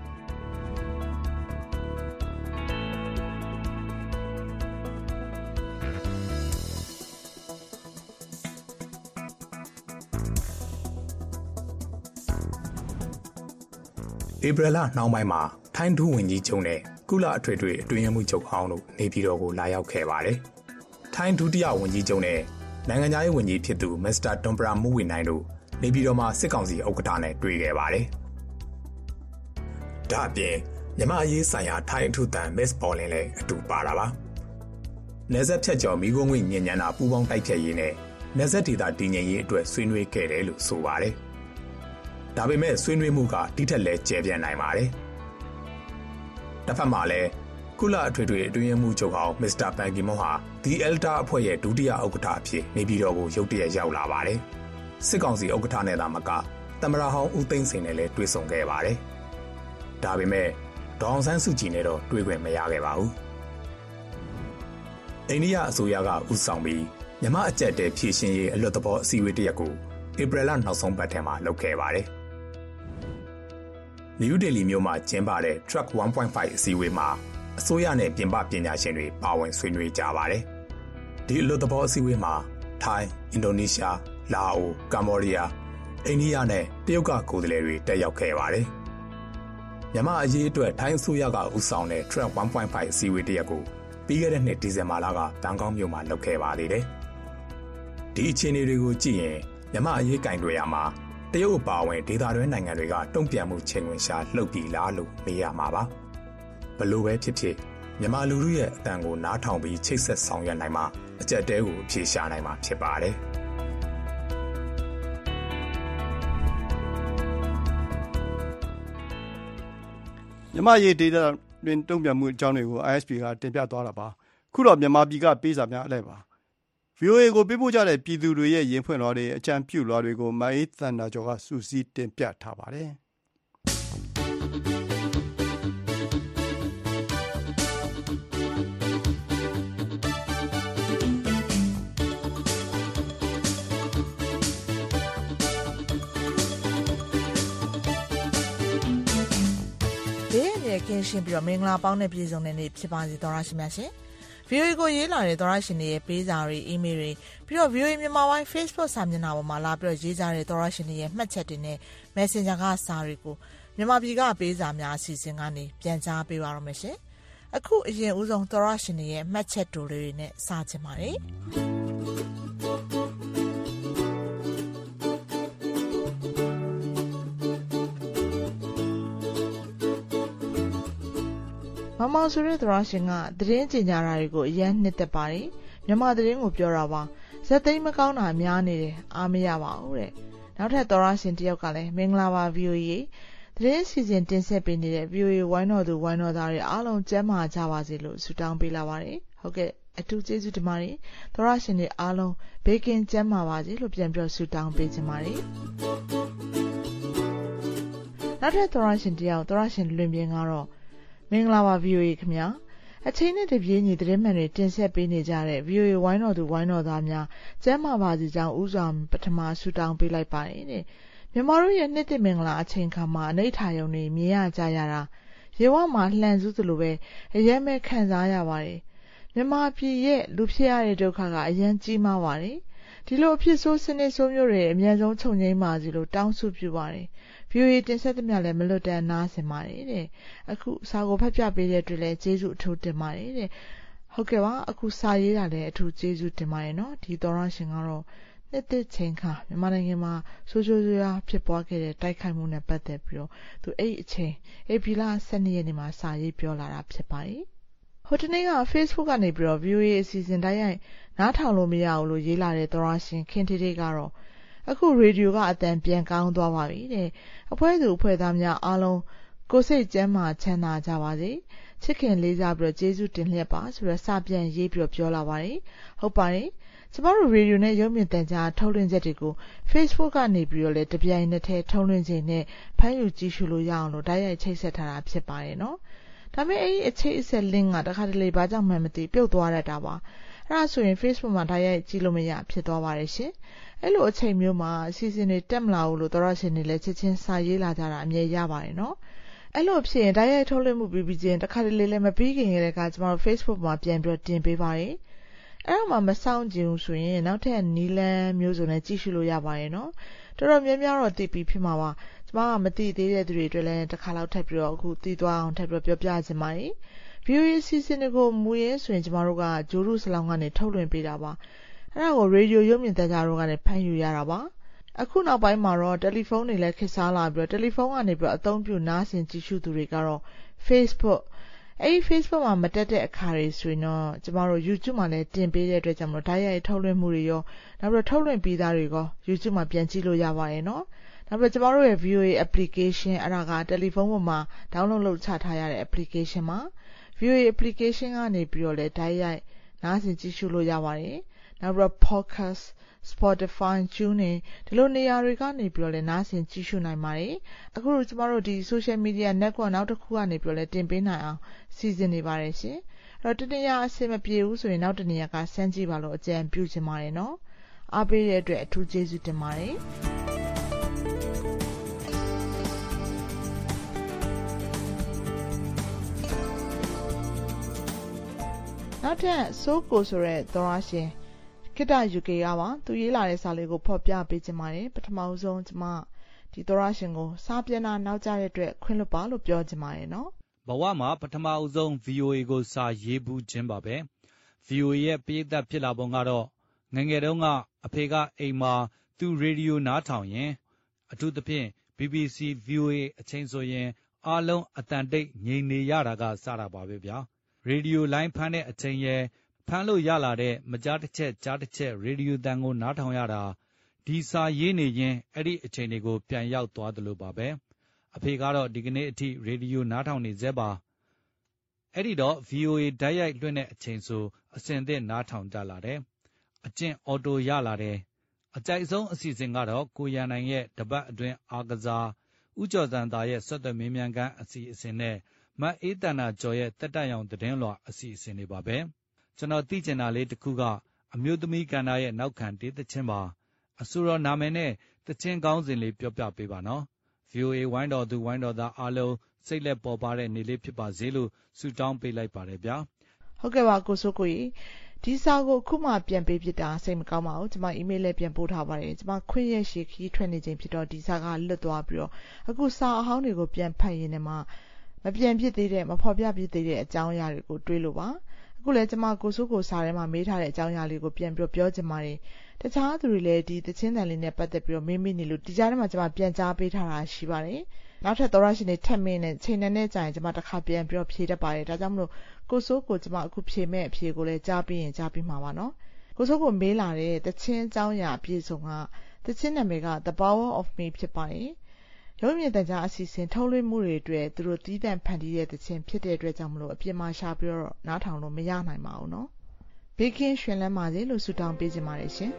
။ဧပြီလနှောင်းပိုင်းမှာထိုင်းဒုဝန်ကြီးချုပ်နဲ့ကုလအထွေထွေအတွင်းရေးမှူးချုပ်ဟောင်းတို့နေပြည်တော်ကိုလာရောက်ခဲ့ပါတယ်။ထိုင်းဒုတိယဝန်ကြီးချုပ်နဲ့နိုင်ငံသားရေးဝန်ကြီးဖြစ်သူမစ္စတာတွန်ပရာမူဝီနိုင်တို့နေပြည်တော်မှာစစ်ကောင်စီဥက္ကဋ္ဌနဲ့တွေ့ခဲ့ပါတယ်။ဒါအပြင်မြန်မာအရေးဆိုင်ရာထိုင်းအထူးတန်မစ္စပေါ်လင်လည်းအတူပါတာပါ။နယ်စပ်ဖြတ်ကျော်မိကုန်းငွေညဉ့်ညံတာပူးပေါင်းတိုက်ဖြတ်ရေးနဲ့နယ်စပ်ဒေသတည်ငြိမ်ရေးအတွက်ဆွေးနွေးခဲ့တယ်လို့ဆိုပါတယ်။ဒါပေမဲ့ဆွေးနွေးမှုကဒီထက်လည်းကျယ်ပြန့်နိုင်ပါတယ်တစ်ဖက်မှာလည်းကုလအထွေထွေအတွင်းရေးမှူးချုပ်ဟောင်းမစ္စတာဘန်ကီမွန်းဟာဒီအယ်တာအဖွဲ့ရဲ့ဒုတိယဥက္ကဋ္ဌအဖြစ်နေပြည်တော်ကိုရုတ်တရက်ရောက်လာပါတယ်စစ်ကောင်စီဥက္ကဋ္ဌနဲ့သာမကသမ္မတဟောင်းဦးသိန်းစိန်နဲ့လည်းတွေ့ဆုံခဲ့ပါတယ်ဒါပေမဲ့ဒေါအောင်ဆန်းစုကြည်နဲ့တော့တွေ့ခွင့်မရခဲ့ပါဘူးအိန္ဒိယအစိုးရကဦးဆောင်ပြီးမြန်မာအကြက်တဲဖြည့်ရှင်ရေးအလွတ်သဘောအစည်းအဝေးတစ်ရပ်ကိုဧပြီလနောက်ဆုံးပတ်ထဲမှာလုပ်ခဲ့ပါတယ်နယူးဒေလီမြို့မှာကျင်းပတဲ့ Truck 1.5 အစည်းအဝေးမှာအစိုးရနဲ့ပြင်ပပညာရှင်တွေပါဝင်ဆွေးနွေးကြပါတယ်ဒီအလွတ်သဘောအစည်းအဝေးမှာထိုင်းအင်ဒိုနီးရှားလာအိုကမ္ဘောဒီးယားအိန္ဒိယနဲ့တရုတ်ကကိုယ်စားလှယ်တွေတက်ရောက်ခဲ့ပါတယ်မြန်မာအရေးအတွက်ထိုင်းအစိုးရကဦးဆောင်တဲ့ Truck 1.5 အစည်းအဝေးတစ်ရပ်ကိုပြီးခဲ့တဲ့နှစ်ဒီဇင်ဘာလကဘန်ကောက်မြို့မှာလုပ်ခဲ့ပါသေးတယ်ဒီအခြေအနေတွေကိုကြည့်ရင်မြန်မာအရေးကင်တွေရမှာတရုတ်အပါအဝင်ဒေသတွင်းနိုင်ငံတွေကတုံ့ပြန်မှုချိန်ဝင်ရှာလှုပ်ပြီးလားလို့မေးရမှာပါဘလို့ပဲဖြစ်ဖြစ်မြန်မာလူထုရဲ့အတန်ကိုနားထောင်ပြီးချိတ်ဆက်ဆောင်ရွက်နိုင်မှအကြက်တဲကိုအပြေရှာနိုင်မှာဖြစ်ပါတယ်မြန်မာရေးဒေတာတွင်တုံ့ပြန်မှုအကြောင်းတွေကို ISP ကတင်ပြသွားတာပါခုတော့မြန်မာပြည်ကပေးစာများအလဲပါ VOA ကိုပေးပို့ကြတဲ့ပြည်သူတွေရဲ့ရင်ဖွင့်လွှာတွေအကြံပြုလွှာတွေကိုမအေးသန္တာကျော်ကစူးစီးတင်ပြထားပါတယ်ကင်းရှင်းပြီးတော့မင်္ဂလာပေါင်းနဲ့ပြည်စုံတဲ့နေ့ဖြစ်ပါစေသောရရှိမြတ်ရှင် VOA ကိုရေးလာတဲ့သောရရှင်တွေရဲ့ပေးစာတွေ email တွေပြီးတော့ VOA မြန်မာပိုင်း Facebook စာမျက်နှာပေါ်မှာလာပြီးတော့ရေးကြတဲ့သောရရှင်တွေရဲ့မှတ်ချက်တွေနဲ့ Messenger ကစာတွေကိုမြန်မာပြည်ကပေးစာများအစီအစဉ်ကနေပြန်ကြားပေးပါရမယ်ရှင်အခုအရင်ဦးဆုံးသောရရှင်တွေရဲ့မှတ်ချက်တွေနဲ့စချင်ပါတယ်မမောင်ဆိုတဲ့သရရှင်ကသတင်းကြေညာတာတွေကိုအရင်နှစ်သက်ပါတယ်မြန်မာသတင်းကိုပြောတာပါဇက်သိမ်းမကောင်းတာများနေတယ်အားမရပါဘူးတဲ့နောက်ထပ်သရရှင်တယောက်ကလည်းမင်္ဂလာပါ VOA သတင်းစီစဉ်တင်ဆက်ပေးနေတဲ့ VOA ဝိုင်းတော်သူဝိုင်းတော်သားတွေအားလုံးကျန်းမာကြပါစေလို့ဆုတောင်းပေးလာပါတယ်ဟုတ်ကဲ့အထူးကျေးဇူးတင်ပါတယ်သရရှင်တွေအားလုံးဘေးကင်းကျန်းမာပါစေလို့ပြန်ပြောဆုတောင်းပေးချင်ပါတယ်နောက်ထပ်သရရှင်တယောက်သရရှင်လွင်ပြင်ကတော့မင်္ဂလာပါ VOA ခင်ဗျာအချိန်နဲ့တပြေးညီသတင်းမှန်တွေတင်ဆက်ပေးနေကြတဲ့ VOA ဝိုင်းတော်သူဝိုင်းတော်သားများကျမ်းမာပါစေကြောင်းဥစွာပထမဆုတောင်းပေးလိုက်ပါတယ်တဲ့မြန်မာတို့ရဲ့နှစ်သစ်မင်္ဂလာအချိန်ခါမှာအနိဋ္ဌာယုံတွေမြင်ရကြရတာရေဝမှာလှန်စုသလိုပဲအယံမဲ့ခံစားရပါတယ်မြန်မာပြည်ရဲ့လူဖြစ်ရတဲ့ဒုက္ခကအယံကြီးမားပါတယ်ဒီလိုအဖြစ်ဆိုးစနစ်ဆိုးမျိုးတွေအများဆုံးချုပ်ငြိမ်းပါစေလို့တောင်းဆုပြုပါတယ်VOA တင်ဆက်သမျှလည်းမလွတ်တမ်းနားဆင်ပါတယ်တဲ့အခုစာကိုဖတ်ပြပေးတဲ့အတွက်လည်းကျေးဇူးအထူးတင်ပါတယ်တဲ့ဟုတ်ကဲ့ပါအခုစာရေးတာလည်းအထူးကျေးဇူးတင်ပါတယ်နော်ဒီသောရရှင်ကတော့နှစ်သက်ချိန်ခါမြန်မာနိုင်ငံမှာဆိုးဆိုးရွားဖြစ်ပွားခဲ့တဲ့တိုက်ခိုက်မှုနဲ့ပတ်သက်ပြီးတော့သူအဲ့အချိန်ဧပြီလ12ရက်နေ့မှာစာရေးပြောလာတာဖြစ်ပါတယ်ဟိုတနေ့က Facebook ကနေပြီးတော့ VOA အစီအစဉ်တိုင်းရိုက်နားထောင်လို့မရဘူးလို့ရေးလာတဲ့သောရရှင်ခင်ထေထေကတော့အခုရေဒီယိုကအတန်ပြန်ကောင်းသွားပါပြီတဲ့အဖွဲ့သူအဖွဲ့သားများအားလုံးကိုယ်စိတ်ကျန်းမာချမ်းသာကြပါစေချစ်ခင်လေးစားပြီးတော့ကျေးဇူးတင်လျက်ပါဆိုတော့စပြန်ရေးပြီးတော့ပြောလာပါတယ်ဟုတ်ပါတယ်ကျမတို့ရေဒီယိုနဲ့ရုပ်မြင်သံကြားထုတ်လွှင့်ချက်တွေကို Facebook ကနေပြီးတော့လည်းတပြိုင်နက်တည်းထုတ်လွှင့်ခြင်းနဲ့ဖမ်းယူကြည့်ရှုလို့ရအောင်လို့တိုက်ရိုက်ချိတ်ဆက်ထားတာဖြစ်ပါတယ်နော်ဒါပေမဲ့အဲ့ဒီအချိတ်အဆက် link ကတခါတလေဘာကြောင့်မှမသိပြုတ်သွားတတ်တာပါအဲ့ဒါဆိုရင် Facebook မှာတိုက်ရိုက်ကြည့်လို့မရဖြစ်သွားပါတယ်ရှင်အဲ့လိုအချိန်မျိုးမှာအစီအစဉ်တွေတက်မလာဘူးလို့သောရရှင်တွေလည်းချက်ချင်းစာရေးလာကြတာအမြဲရပါတယ်နော်အဲ့လိုဖြစ်ရင်တိုက်ရိုက်ထုတ်လွှင့်မှုပြီးချင်းတခါတလေလည်းမပြီးခင်ကတည်းကကျမတို့ Facebook မှာပြန်ပြီးတင်ပေးပါတယ်အဲ့တော့မှမဆောင်ကြည့်ဘူးဆိုရင်နောက်ထပ်နီလန်းမျိုးစုံနဲ့ကြည့်ရှုလို့ရပါတယ်နော်တော်တော်များများတော့သိပြီးဖြစ်မှာပါကျမကမသိသေးတဲ့သူတွေအတွက်လည်းတစ်ခါလောက်ထပ်ပြီးတော့အခုသိသွားအောင်ထပ်ပြီးပြောပြချင်ပါတယ် VOA စီစဉ်တွေကိုမူရင်းဆိုရင်ကျမတို့ကဂျိုးရုစလောင်းကနေထုတ်လွှင့်ပေးတာပါအဲ့ဒါကိုရေဒီယိုရုပ်မြင်သံကြားတို့ကနေဖမ်းယူရတာပါအခုနောက်ပိုင်းမှာတော့တယ်လီဖုန်းတွေလည်းခေတ်စားလာပြီးတော့တယ်လီဖုန်းကနေပြီးတော့အသုံးပြုနားဆင်ကြည့်ရှုသူတွေကတော့ Facebook အဲ့ဒီ Facebook မှာမတက်တဲ့အခါတွေဆိုရင်တော့ကျမတို့ YouTube မှာလည်းတင်ပေးတဲ့အတွက်ကြောင့်မလို့ဓာတ်ရိုက်ထုတ်လွှင့်မှုတွေရောနောက်ပြီးတော့ထုတ်လွှင့်ပြီးသားတွေရော YouTube မှာပြန်ကြည့်လို့ရပါတယ်နော်နောက်ပြီးတော့ကျမတို့ရဲ့ VOA application အဲ့ဒါကတယ်လီဖုန်းပေါ်မှာ download လုပ်ချထားရတဲ့ application မှာ VOA application ကနေပြီးတော့လည်းတိုက်ရိုက်နားဆင်ကြည့်ရှုလို့ရပါတယ်နောက်ပြီးတော့ podcast Spotify TuneIn ဒီလိုနေရာတွေကနေပြီးတော့လည်းနားဆင်ကြည့်ရှုနိုင်ပါတယ်အခုကျမတို့ဒီ social media network နောက်တစ်ခုကနေပြီးတော့လည်းတင်ပေးနိုင်အောင်စီစဉ်နေပါတယ်ရှင်အဲ့တော့တနေရာအဆင်မပြေဘူးဆိုရင်နောက်တနေရာကစမ်းကြည့်ပါလို့အကြံပြုချင်ပါတယ်နော်အားပေးတဲ့အတွက်အထူးကျေးဇူးတင်ပါတယ်နောက်ထပ်ဆိုကိုဆိုတဲ့သောရရှင်ခိတ္တ UK ကပါသူရေးလာတဲ့စာလေးကိုဖော်ပြပေးချင်ပါတယ်ပထမဆုံးကျမဒီသောရရှင်ကိုစာပြန်တာနောက်ကျတဲ့အတွက်ခွင့်လွှတ်ပါလို့ပြောချင်ပါတယ်နော်ဘဝမှာပထမအဆုံး VOA ကိုစာရေးဘူးခြင်းပါပဲ VOA ရဲ့ပရိသတ်ဖြစ်လာပုံကတော့ငယ်ငယ်တုန်းကအဖေကအိမ်မှာသူရေဒီယိုနားထောင်ရင်အထူးသဖြင့် BBC VOA အချိန်ဆိုရင်အားလုံးအတန်တိတ်ငြိမ်နေရတာကစတာပါပဲဗျာရေဒီယိုလိုင်းဖမ်းတဲ့အချိန်ရဲ့ဖမ်းလို့ရလာတဲ့မကြားတစ်ချက်ကြားတစ်ချက်ရေဒီယိုတန်ကိုနားထောင်ရတာဒီစာရေးနေရင်အဲ့ဒီအချိန်တွေကိုပြန်ရောက်သွားတယ်လို့ပါပဲအဖေကတော့ဒီကနေ့အထိရေဒီယိုနားထောင်နေသေးပါအဲ့ဒီတော့ VOA ဓာတ်ရိုက်လွှင့်တဲ့အချိန်ဆိုအစင်သစ်နားထောင်ကြလာတယ်အကျင့်အော်တိုရလာတယ်အကြိုက်ဆုံးအစီအစဉ်ကတော့ကိုရန်နိုင်ရဲ့တပတ်အတွင်းအားကစားဦးကျော်စံသားရဲ့ဆက်သွယ်မင်းမြန်ခန်းအစီအစဉ်နဲ့မအေးတနာကျော်ရဲ့တက်တက်ရောင်သတင်းလွှာအစီအစဉ်တွေပါပဲကျွန်တော်သိချင်တာလေးတစ်ခုကအမျိုးသမီးကန္နာရဲ့နောက်ခံတေးသချင်းပါအဆိုတော်နာမည်နဲ့သချင်းကောင်းစဉ်လေးပြောပြပေးပါနော် VOA ဝိုင်းတော်သူဝိုင်းတော်သားအားလုံးစိတ်လက်ပေါ်ပါတဲ့နေ့လေးဖြစ်ပါစေလို့ဆုတောင်းပေးလိုက်ပါတယ်ဗျာဟုတ်ကဲ့ပါကိုစိုးကိုကြီးဒီစာကိုခုမှပြန်ပေးဖြစ်တာစိတ်မကောင်းပါဘူးကျွန်မ email လေးပြန်ပို့ထားပါတယ်ကျွန်မခွင့်ရရှိခီးထွက်နေချိန်ဖြစ်တော့ဒီစာကလွတ်သွားပြီးတော့အခုစာအဟောင်းတွေကိုပြန်ဖတ်ရင်းနဲ့မှမပြန်ဖြစ်သေးတဲ့မဖော်ပြဖြစ်သေးတဲ့အကြောင်းအရာတွေကိုတွေးလို့ပါအခုလည်းကျွန်မကိုစိုးကိုစာထဲမှာမေးထားတဲ့အကြောင်းအရာလေးကိုပြန်ပြောချင်ပါတယ်တခြားသူတွေလည်းဒီသချင်းတန်လေးနဲ့ပတ်သက်ပြီးတော့မေးမိနေလို့ဒီကြားထဲမှာကျွန်မပြန်ကြားပေးထားတာရှိပါတယ်နောက်ထပ်သောရရှင်တွေထပ်မင်းနဲ့ချိန်နဲ့ကြာရင်ကျွန်မတစ်ခါပြန်ဖြေတတ်ပါတယ်ဒါကြောင့်မလို့ကိုစိုးကိုကျွန်မအခုဖြေမဲ့အဖြေကိုလည်းကြားပြီးရင်ကြားပြီးမှာပါနော်ကိုစိုးကိုမေးလာတဲ့သချင်းအကြောင်းအရာအပြည့်စုံကသချင်းနာမည်က The Power of Me ဖြစ်ပါတယ်ရုပ်မြင်သံကြားအစီအစဉ်ထုတ်လွှင့်မှုတွေအတွက်သူတို့တီးတန့်ဖန်တီးတဲ့သချင်းဖြစ်တဲ့အတွက်ကြောင့်မလို့အပြင်မှာရှာပြီးတော့နားထောင်လို့မရနိုင်ပါဘူးနော်ဘေးကင်းရွှင်လန်းပါစေလို့ဆုတောင်းပေးချင်ပါတယ်ရှင်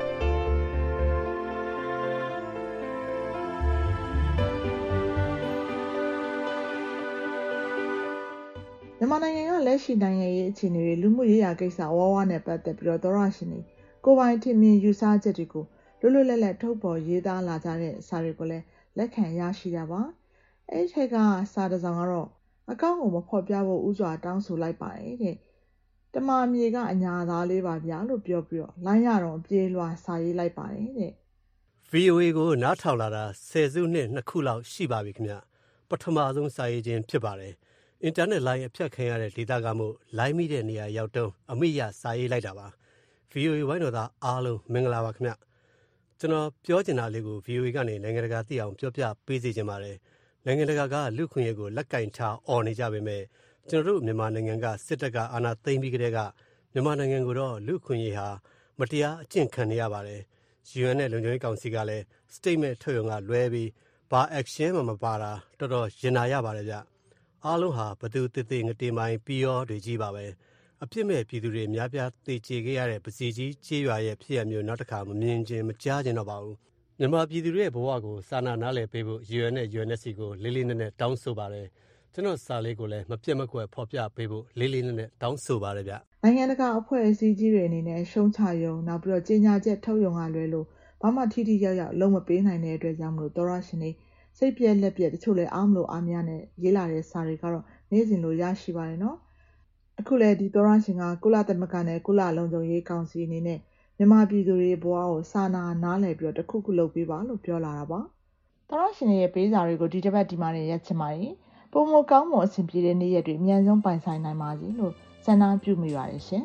မြန်မာနိုင်ငံကလက်ရှိနိုင်ငံရေးအခြေအနေတွေလူမှုရေးရာကိစ္စဝါးဝါးနဲ့ပတ်သက်ပြီးတော့သောရရှင်တွေကိုပိုင်ထင်မြင်ယူဆချက်တွေကိုလွတ်လွတ်လပ်လပ်ထုတ်ပေါ်ရေးသားလာကြတဲ့စာတွေကိုလည်းလက်ခံရရှိတာပါအဲ့ဒီထက်ကစာတစ်စောင်ကတော့အကောင့်ကိုမဖော်ပြဖို့ဥစွာတောင်းဆိုလိုက်ပါတယ်တဲ့တမမြေကအညာသားလေးပါဗျာလို့ပြောပြီးတော့လိုင်းရတော့ပြေးလွှာစာရေးလိုက်ပါတယ်တဲ့ VOA ကိုနားထောင်လာတာ10စုနှစ်2ခုလောက်ရှိပါပြီခင်ဗျပထမဆုံးစာရေးခြင်းဖြစ်ပါတယ်အင်တာနက်လိုင်းအဖြတ်ခံရတဲ့ဒေတာကမို့လိုင်းမိတဲ့နေရာရောက်တော့အမိရစာရေးလိုက်တာပါ VOA ဝိုင်းတော်သားအားလုံးမင်္ဂလာပါခင်ဗျကျွန်တော်ပြောချင်တာလေးကို VOA ကနေနိုင်ငံတကာသိအောင်ပြောပြပေးစီချင်ပါတယ်နိုင်ငံတကာကလူခွင့်ရေးကိုလက်ကင်ထားអော်နေကြပေမဲ့ကျွန်တော်တို့မြန်မာနိုင်ငံကစစ်တပ်ကအာဏာသိမ်းပြီးကတည်းကမြန်မာနိုင်ငံကိုတော့လူခွင့်ရေးဟာမတရားအကျင့်ခံနေရပါတယ် UN နဲ့လုံခြုံရေးကောင်စီကလည်း statement ထုတ်ရုံကလွဲပြီးဘာ action မှမပါတာတော်တော်ရင်နာရပါတယ်ဗျအားလုံးဟာဘသူတည်တည်ငတေမိုင်းပြီးရောတွေကြီးပါပဲအပြစ်မဲ့ပြည်သူတွေအများပြားသေကျေခဲ့ရတဲ့ပစီကြီးကြေးရွာရဲ့ဖြစ်ရမျိုးနောက်တစ်ခါမမြင်ခြင်းမကြားခြင်းတော့ပါဘူးမြန်မာပြည်သူတွေရဲ့ဘဝကိုစာနာနားလည်ပေးဖို့ UN နဲ့ UNSC ကိုလေးလေးနက်နက်တောင်းဆိုပါတယ်ကျွန်တော်စာလေးကိုလည်းမပြတ်မကွက်ဖော်ပြပေးဖို့လေးလေးနက်နက်တောင်းဆိုပါတယ်ဗျနိုင်ငံတကာအဖွဲ့အစည်းကြီးတွေအနေနဲ့ရှုံးချရုံနောက်ပြီးတော့ကြေညာချက်ထုတ်ရုံကလွဲလို့ဘာမှထိထိရောက်ရောက်လုံးမပေးနိုင်တဲ့အတွက်ကြောင့်မလို့သောရရှင်တွေစိတ်ပြက်လက်ပြက်တချို့လည်းအားမလို့အားများနဲ့ရေးလာတဲ့စာတွေကတော့နေ့စဉ်လိုရရှိပါတယ်နော်အခုလည်းဒီသောရရှင်ကကုလသမဂ္ဂနဲ့ကုလလုံခြုံရေးကောင်စီအနေနဲ့မြန်မာပြည်သူတွေဘဝကိုစာနာနားလည်ပြီးတော့တခုခုလုပ်ပေးပါလို့ပြောလာတာပါသောရရှင်ရဲ့ပေးစာတွေကိုဒီတစ်ပတ်ဒီမှာနေရက်ချင်ပါတယ်ပုံမကောင်းမွန်အဆင်ပြေတဲ့နေ့ရက်တွေအများဆုံးပိုင်ဆိုင်နိုင်ပါစေလို့ဆန္ဒပြုမိပါတယ်ရှင်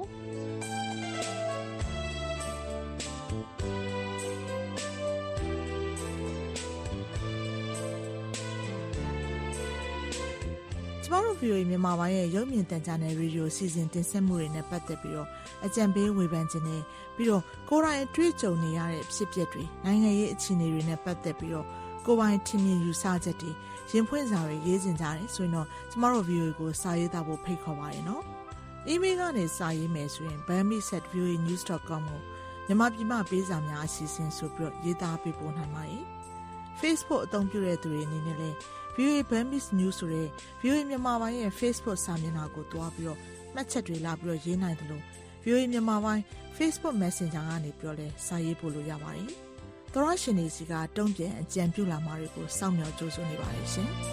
ကျမတို့ VOA မြန်မာပိုင်းရဲ့ရုပ်မြင်သံကြားနယ်ရေဒီယိုစီစဉ်တင်ဆက်မှုတွေနဲ့ပတ်သက်ပြီးတော့အကြံပေးဝေဖန်ခြင်းနဲ့ပြီးတော့ကိုယ်တိုင်အတွေ့အကြုံနေရတဲ့ဖြစ်ပျက်တွေနိုင်ငံရေးအခြေအနေတွေနဲ့ပတ်သက်ပြီးတော့ကိုပိုင်ထင်မြင်ယူဆချက်တွေရင်ဖွင့်စာတွေရေးကျင်ကြတယ်ဆိုရင်တော့ကျမတို့ VOA ကိုစာရေးသားဖို့ဖိတ်ခေါ်ပါတယ်နော်။ email ကနေစာရေးမယ်ဆိုရင် burmese@voanews.com ကိုမြန်မာပြည်မှပေးစာများအစီအစဉ်ဆိုပြီးရေးသားပေးပို့နိုင်ပါတယ်။ Facebook အသုံးပြုတဲ့သူတွေအနေနဲ့လည်း VOA Burmese News ဆိုတဲ့ VOA မြန်မာပိုင်းရဲ့ Facebook စာမျက်နှာကိုတွားပြီးမှတ်ချက်တွေလာပြီးရေးနိုင်တယ်လို့ VOA မြန်မာပိုင်း Facebook Messenger ကနေပြီးလည်းစာရေးပို့လို့ရပါတယ်။သောရရှင်တွေစီကတုံ့ပြန်အကြံပြုလာမှာတွေကိုစောင့်မျှော်ကြိုးစားနေပါတယ်ရှင်။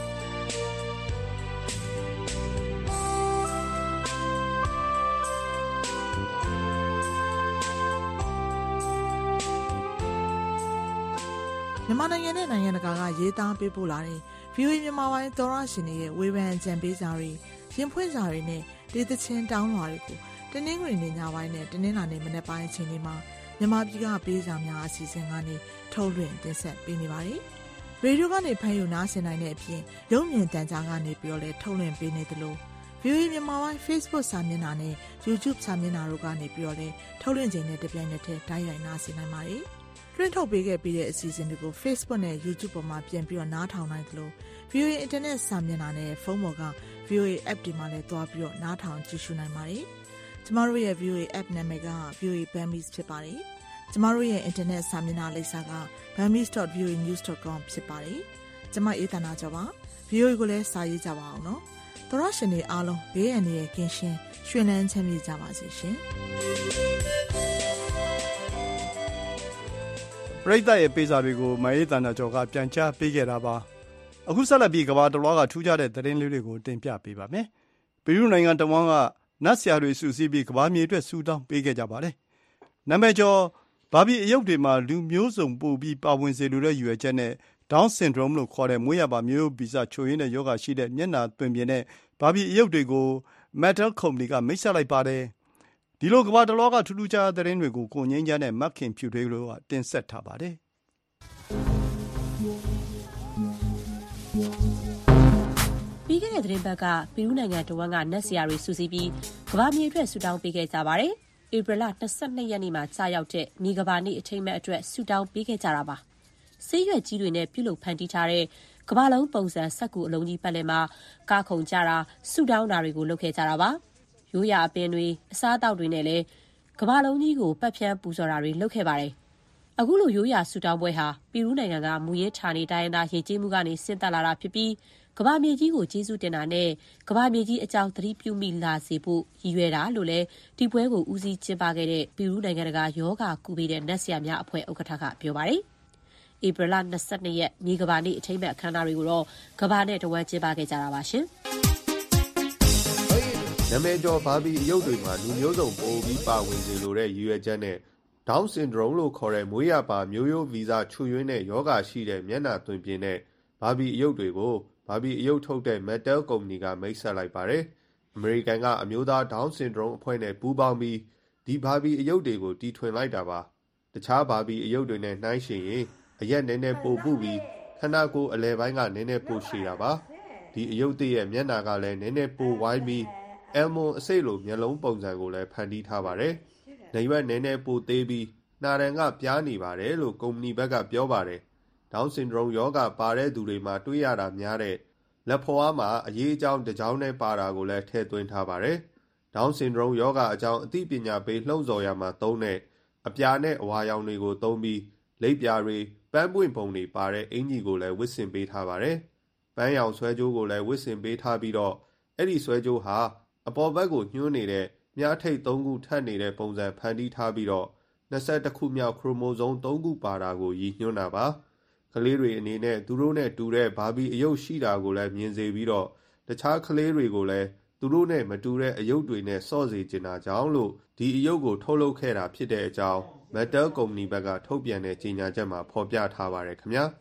မြန်မာနိုင်ငံနဲ့နိုင်ငံတကာကရေးသားပေးပို့လာတဲ့ VOA မြန်မာပိုင်းသောရရှင်တွေရဲ့ဝေဖန်အကြံပေးစာတွေရင်ဖွင့်စာတွေနဲ့ဒေသချင်းတောင်းလွှာတွေကိုတနင်္ဂနွေနေ့ညပိုင်းနဲ့တနင်္လာနေ့မနက်ပိုင်းအချိန်တွေမှာမြန်မာပြည်ကပေးစာများအစီအစဉ်ကနေထုတ်လွှင့်တင်ဆက်ပေးနေပါတယ်။ရေဒီယိုကနေဖမ်းယူနားဆင်နိုင်တဲ့အပြင်ရုပ်မြင်သံကြားကနေပြီးတော့လည်းထုတ်လွှင့်ပေးနေသလို VOA မြန်မာပိုင်း Facebook စာမျက်နှာနဲ့ YouTube စာမျက်နှာတို့ကနေပြီးတော့လည်းထုတ်လွှင့်ချိန်နဲ့တပြိုင်နက်တည်းတိုက်ရိုက်နားဆင်နိုင်ပါတယ်။လွှင့်ထုတ်ပေးခဲ့ပြီးတဲ့အစီအစဉ်တွေကို Facebook နဲ့ YouTube ပေါ်မှာပြန်ပြီးတော့နားထောင်နိုင်သလို VOA Internet စာမျက်နှာနဲ့ဖုန်းပေါ်က VOA App တွေမှာလည်းတွားပြီးတော့နားထောင်ကြည့်ရှုနိုင်ပါတယ်။ကျမတို့ရဲ့ VOA App နာမည်က VOA Burmese ဖြစ်ပါတယ်။ကျမတို့ရဲ့ Internet စာမျက်နှာလိပ်စာက burmese.voanews.com ဖြစ်ပါတယ်။ကျမအေးသနာကျော်ပါ။ VOA ကိုလည်းစာရေးကြပါအောင်နော်။သောရရှင်တွေအားလုံးဘေးအန္တရာယ်ကင်းရှင်းရွှင်လန်းချမ်းမြေ့ကြပါစေရှင်။ပရိသတ်ရဲ့ပေးစာတွေကိုမအေးသနာကျော်ကပြန်ကြားပေးခဲ့တာပါ။အခုဆက်လက်ပြီးကမ္ဘာတစ်လွှားကထူးခြားတဲ့သတင်းလေးတွေကိုတင်ပြပေးပါမယ်။ပီရူးနိုင်ငံတဝန်းကနတ်ဆရာတွေစုစည်းပြီးကမ္ဘာမြေအတွက်ဆုတောင်းပေးခဲ့ကြပါတယ်။နာမည်ကျော်ဘာဘီအယုတ်တွေမှာလူမျိုးစုံပို့ပြီးပါဝင်စေလိုတဲ့ရည်ရွယ်ချက်နဲ့ Down Syndrome လို့ခေါ်တဲ့မွေးရာပါမျိုးရိုးဗီဇချို့ယွင်းတဲ့ရောဂါရှိတဲ့မျက်နှာသွင်ပြင်တဲ့ဘာဘီအယုတ်တွေကို Mattel ကုမ္ပဏီကမိတ်ဆက်လိုက်ပါတယ်။ဒီလိုကမ္ဘာတစ်လွှားကထူးထူးခြားခြားသတင်းတွေကိုကိုငိမ့်ချမ်းနဲ့မက်ခင်ဖြူထွေးတို့ကတင်ဆက်ထားပါတယ်။ပြီးခဲ့တဲ့သတင်းပတ်ကပီရူးနိုင်ငံတဝန်းကနတ်ဆရာတွေစုစည်းပြီးကမ္ဘာမြေအတွက်ဆုတောင်းပေးခဲ့ကြပါတယ်။ဧပြီလ22ရက်နေ့မှာကြာရောက်တဲ့မြေကမ္ဘာနေ့အထိမ်းအမှတ်အတွက်ဆုတောင်းပေးခဲ့ကြတာပါ။ဆေးရွက်ကြီးတွေနဲ့ပြုလုပ်ဖန်တီးထားတဲ့ကမ္ဘာလုံးပုံစံစက္ကူအလုံးကြီးပတ်လည်မှာကားခုန်ကြတာဆုတောင်းတာတွေကိုလုပ်ခဲ့ကြတာပါ။ရိုးရာအပင်တွေအစားအသောက်တွေနဲ့လည်းကမ္ဘာလုံးကြီးကိုပတ်ဖြန်းပူဇော်တာတွေလုပ်ခဲ့ပါတယ်။အခုလိုရိုးရာဆုတောင်းပွဲဟာပီရူးနိုင်ငံကမူရင်းဌာနေတိုင်းရင်းသားယဉ်ကျေးမှုကနေဆင်းသက်လာတာဖြစ်ပြီးကမ္ဘာမြေကြီးကိုကျေးဇူးတင်တာနဲ့ကမ္ဘာမြေကြီးအကြောင်းသတိပြုမိလာစေဖို့ရည်ရွယ်တာလို့လည်းဒီပွဲကိုဦးစီးကျင်းပခဲ့တဲ့ပီရူးနိုင်ငံတကာယောဂကုပေးတဲ့နတ်ဆရာများအဖွဲ့ဥက္ကဋ္ဌကပြောပါတယ်။ဧပြီလ22ရက်မြေကမ္ဘာနေ့အထိမ်းအမှတ်အခမ်းအနားတွေကိုတော့ကမ္ဘာနဲ့တဝန်းကျင်းပခဲ့ကြတာပါရှင်။နာမည်ကျော်ဘာဘီအယုတ်တွေမှာလူမျိုးစုံပို့ပြီးပါဝင်စေလိုတဲ့ရည်ရွယ်ချက်နဲ့ Down Syndrome လို့ခေါ်တဲ့မွေးရာပါမျိုးရိုးဗီဇချို့ယွင်းတဲ့ရောဂါရှိတဲ့မျက်နှာသွင်ပြင်တဲ့ဘာဘီအယုတ်တွေကိုဘာဘီအယုတ်ထုတ်တဲ့ Mattel ကုမ္ပဏီကမိတ်ဆက်လိုက်ပါတယ်။အမေရိကန်ကအမျိုးသား Down Syndrome အဖွဲ့နဲ့ပူးပေါင်းပြီးဒီဘာဘီအယုတ်တွေကိုတီထွင်လိုက်တာပါ။တခြားဘာဘီအယုတ်တွေနဲ့နှိုင်းယှဉ်ရင်အရက်နည်းနည်းပိုပူပြီးခန္ဓာကိုယ်အလယ်ပိုင်းကနည်းနည်းပိုရှည်တာပါ။ဒီအယုတ်သစ်ရဲ့မျက်နှာကလည်းနည်းနည်းပိုဝိုင်းပြီးအယ်မွန်အစိတ်လိုမျက်လုံးပုံစံကိုလည်းဖန်တီးထားပါတယ်။နေရွက်နည်းနည်းပိုသေးပြီးနှာတံကပြားနေပါတယ်လို့ကုမ္ပဏီဘက်ကပြောပါတယ်။ Down Syndrome ရောဂါပါတဲ့သူတွေမှာတွေ့ရတာများတဲ့လက်ဖွားမှာအရေးအကြောင်းတစ်ကြောင်းနဲ့ပါတာကိုလည်းထည့်သွင်းထားပါတယ်။ Down Syndrome ရောဂါအကြောင်းအသိပညာပေးလှုံ့ဆော်ရမှာသုံးတဲ့အပြာနဲ့အဝါရောင်တွေကိုသုံးပြီးလိပ်ပြာတွေပန်းပွင့်ပုံတွေပါတဲ့အင်ကြီးကိုလည်းဝတ်ဆင်ပေးထားပါတယ်။ပန်းရောင်ဆွဲကြိုးကိုလည်းဝတ်ဆင်ပေးထားပြီးတော့အဲ့ဒီဆွဲကြိုးဟာအပေါ်ဘက်ကိုညှိုးနေတဲ့မြားထိပ်3ခုထပ်နေတဲ့ပုံစံဖန်တီးထားပြီးတော့21ခုမြောက်ခရိုမိုဆိုး3ခုပါတာကိုရည်ညွှန်းတာပါ။ကလေးတွေအနေနဲ့သူတို့နဲ့တူတဲ့ဘာဘီအယုတ်ရှိတာကိုလည်းမြင်စေပြီးတော့တခြားကလေးတွေကိုလည်းသူတို့နဲ့မတူတဲ့အယုတ်တွေနဲ့စော့စေချင်တာကြောင့်လို့ဒီအယုတ်ကိုထုတ်လုပ်ခဲ့တာဖြစ်တဲ့အကြောင်း Mattel ကုမ္ပဏီဘက်ကထုတ်ပြန်တဲ့ကြေညာချက်မှာဖော်ပြထားပါတယ်ခင်ဗျာ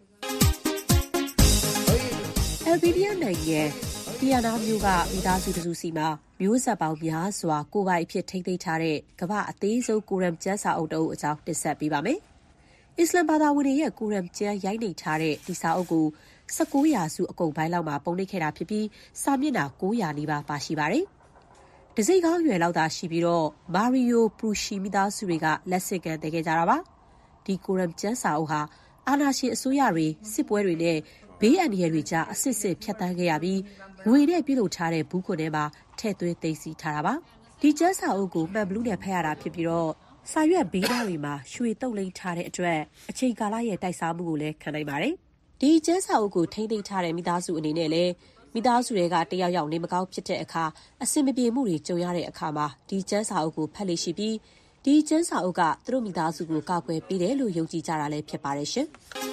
။ အယ်ဘေးနီးယားနိုင်ငံတီယာနာမြို့ကမိသားစုတစုစီမှာမျိုးဆက်ပေါင်းများစွာကိုယ်ပိုင်အဖြစ်ထိန်းသိမ်းထားတဲ့ကမ္ဘာအသေးဆုံးကိုရမ်ကျမ်းစာအုပ်တအုပ်အကြောင်းတင်ဆက်ပေးပါမယ်။အစ္စလာမ်ဘာသာဝင်တွေရဲ့ကိုရမ်ကျမ်းရိုက်နှိပ်ထားတဲ့ဒီစာအုပ်ကို19ရာစုအကုန်ပိုင်းလောက်မှာပုံနှိပ်ခဲ့တာဖြစ်ပြီးစာမျက်နှာ900နီးပါးပါရှိပါတယ်။တစိမ့်ကောင်းရွယ်လောက်သာရှိပြီးတော့မာရီယိုပရူရှီမိသားစုတွေကလက်ဆင့်ကမ်းသယ်ခဲ့ကြတာပါ။ဒီကိုရမ်ကျမ်းစာအုပ်ဟာအာဏာရှင်အစိုးရတွေစစ်ပွဲတွေနဲ့ဘေးအန္တရာယ်တွေကြားအစစ်စစ်ဖြတ်တန်းခဲ့ရပြီးငွေနဲ့ပြုလုပ်ထားတဲ့ဘူးခွန်ထဲမှာထည့်သွင်းသိမ်းဆည်းထားတာပါဒီကျန်းစာအုပ်ကိုမှန်ဘလူးနဲ့ဖတ်ရတာဖြစ်ပြီးတော့စာရွက်ဘေးသားတွေမှာရွှေတုပ်လိမ့်ထားတဲ့အတွက်အချိန်ကာလရဲ့တိုက်စားမှုကိုလည်းခံနိုင်ပါတယ်ဒီကျန်းစာအုပ်ကိုထိမ့်သိမ်းထားတဲ့မိသားစုအနေနဲ့လည်းမိသားစုတွေကတယောက်ယောက်နေမကောင်းဖြစ်တဲ့အခါအဆင်မပြေမှုတွေကြုံရတဲ့အခါမှာဒီကျန်းစာအုပ်ကိုဖတ်လို့ရှိပြီးဒီကျန်းစာအုပ်ကသူတို့မိသားစုကိုကာကွယ်ပေးတယ်လို့ယုံကြည်ကြတာလည်းဖြစ်ပါတယ်ရှင်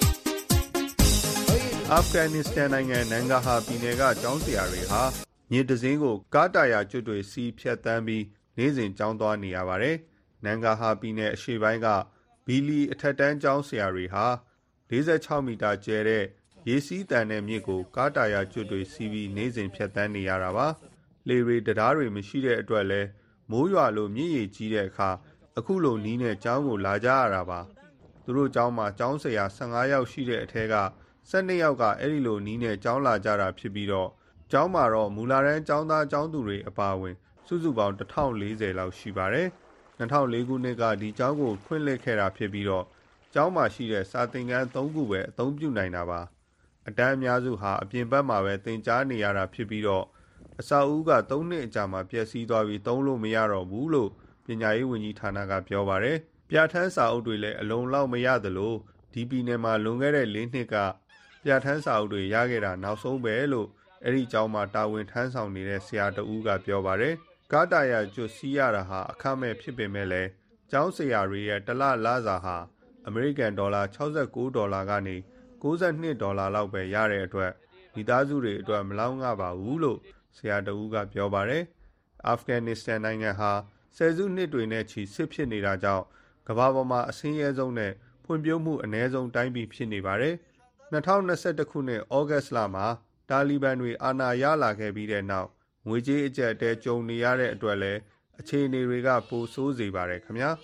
အာဖဂန်နစ္စတန်နိုင်ငံနန်ဂါဟာပြည်နယ်ကကျောင်းဆရာတွေဟာမြေတစင်းကိုကားတာယာကျွတ်တွေစီးဖြတ်တန်းပြီးနေ့စဉ်ကျောင်းသွားနေရပါတယ်။နန်ဂါဟာပြည်နယ်အရှေ့ပိုင်းကဘီလီအထက်တန်းကျောင်းဆရာတွေဟာ46မီတာကျယ်တဲ့ရေစီးတန်တဲ့မြစ်ကိုကားတာယာကျွတ်တွေစီးပြီးနေ့စဉ်ဖြတ်တန်းနေရတာပါ။လေတွေတရားတွေမရှိတဲ့အတွက်လဲမိုးရွာလို့မြစ်ရေကြီးတဲ့အခါအခုလိုနီးနဲ့ကျောင်းကိုလာကြရတာပါ။သူတို့ကျောင်းမှာကျောင်းဆရာ15ယောက်ရှိတဲ့အထက်က12ယောက်ကအဲ့ဒီလိုနီးနဲ့ကျောင်းလာကြတာဖြစ်ပြီးတော့ကျောင်းမှာတော့မူလာတန်းကျောင်းသားကျောင်းသူတွေအပါအဝင်စုစုပေါင်း1040လောက်ရှိပါတယ်။2004ခုနှစ်ကဒီကျောင်းကိုဖွင့်လှစ်ခဲ့တာဖြစ်ပြီးတော့ကျောင်းမှာရှိတဲ့စာသင်ခန်း3ခုပဲအသုံးပြုနိုင်တာပါ။အတန်းအများစုဟာအပြင်ဘက်မှာပဲသင်ကြားနေရတာဖြစ်ပြီးတော့အဆောက်အဦက3နှစ်အကြာမှာပျက်စီးသွားပြီးသုံးလို့မရတော့ဘူးလို့ပညာရေးဝန်ကြီးဌာနကပြောပါတယ်။ပြဋ္ဌာန်းစာအုပ်တွေလည်းအလုံးလောက်မရသလိုဒီပြည်နယ်မှာလွန်ခဲ့တဲ့4နှစ်ကပြဋ္ဌာန်းစာအုပ်တွေရခဲ့တာနောက်ဆုံးပဲလို့အဲ့ဒီကျောင်းမှာတာဝန်ထမ်းဆောင်နေတဲ့ဆရာတဦးကပြောပါတယ်။ကားတာယာကျွတ်စီးရတာဟာအခမဲ့ဖြစ်ပေမဲ့လည်းကျောင်းဆရာတွေရဲ့တလလစာဟာအမေရိကန်ဒေါ်လာ$69ကနေ$92လောက်ပဲရတဲ့အတွက်မိသားစုတွေအတွက်မလောက်ငှပါဘူးလို့ဆရာတဦးကပြောပါတယ်။အာဖဂန်နစ္စတန်နိုင်ငံဟာဆယ်စုနှစ်တွေနဲ့ချီစစ်ဖြစ်နေတာကြောင့်ကမ္ဘာပေါ်မှာအဆင်းရဲဆုံးနဲ့ဖွံ့ဖြိုးမှုအနည်းဆုံးတိုင်းပြည်ဖြစ်နေပါတယ်။2021ခုနှစ်ဩဂတ်စ်လမှာတာလီဘန်တွေအာဏာရလာခဲ့ပြီးတဲ့နောက်ငွေကြေးအကျပ်အတည်းကြုံနေရတဲ့အတွက်လည်းအခြေအနေတွေကပိုဆိုးစေပါတယ်ခင်ဗျာ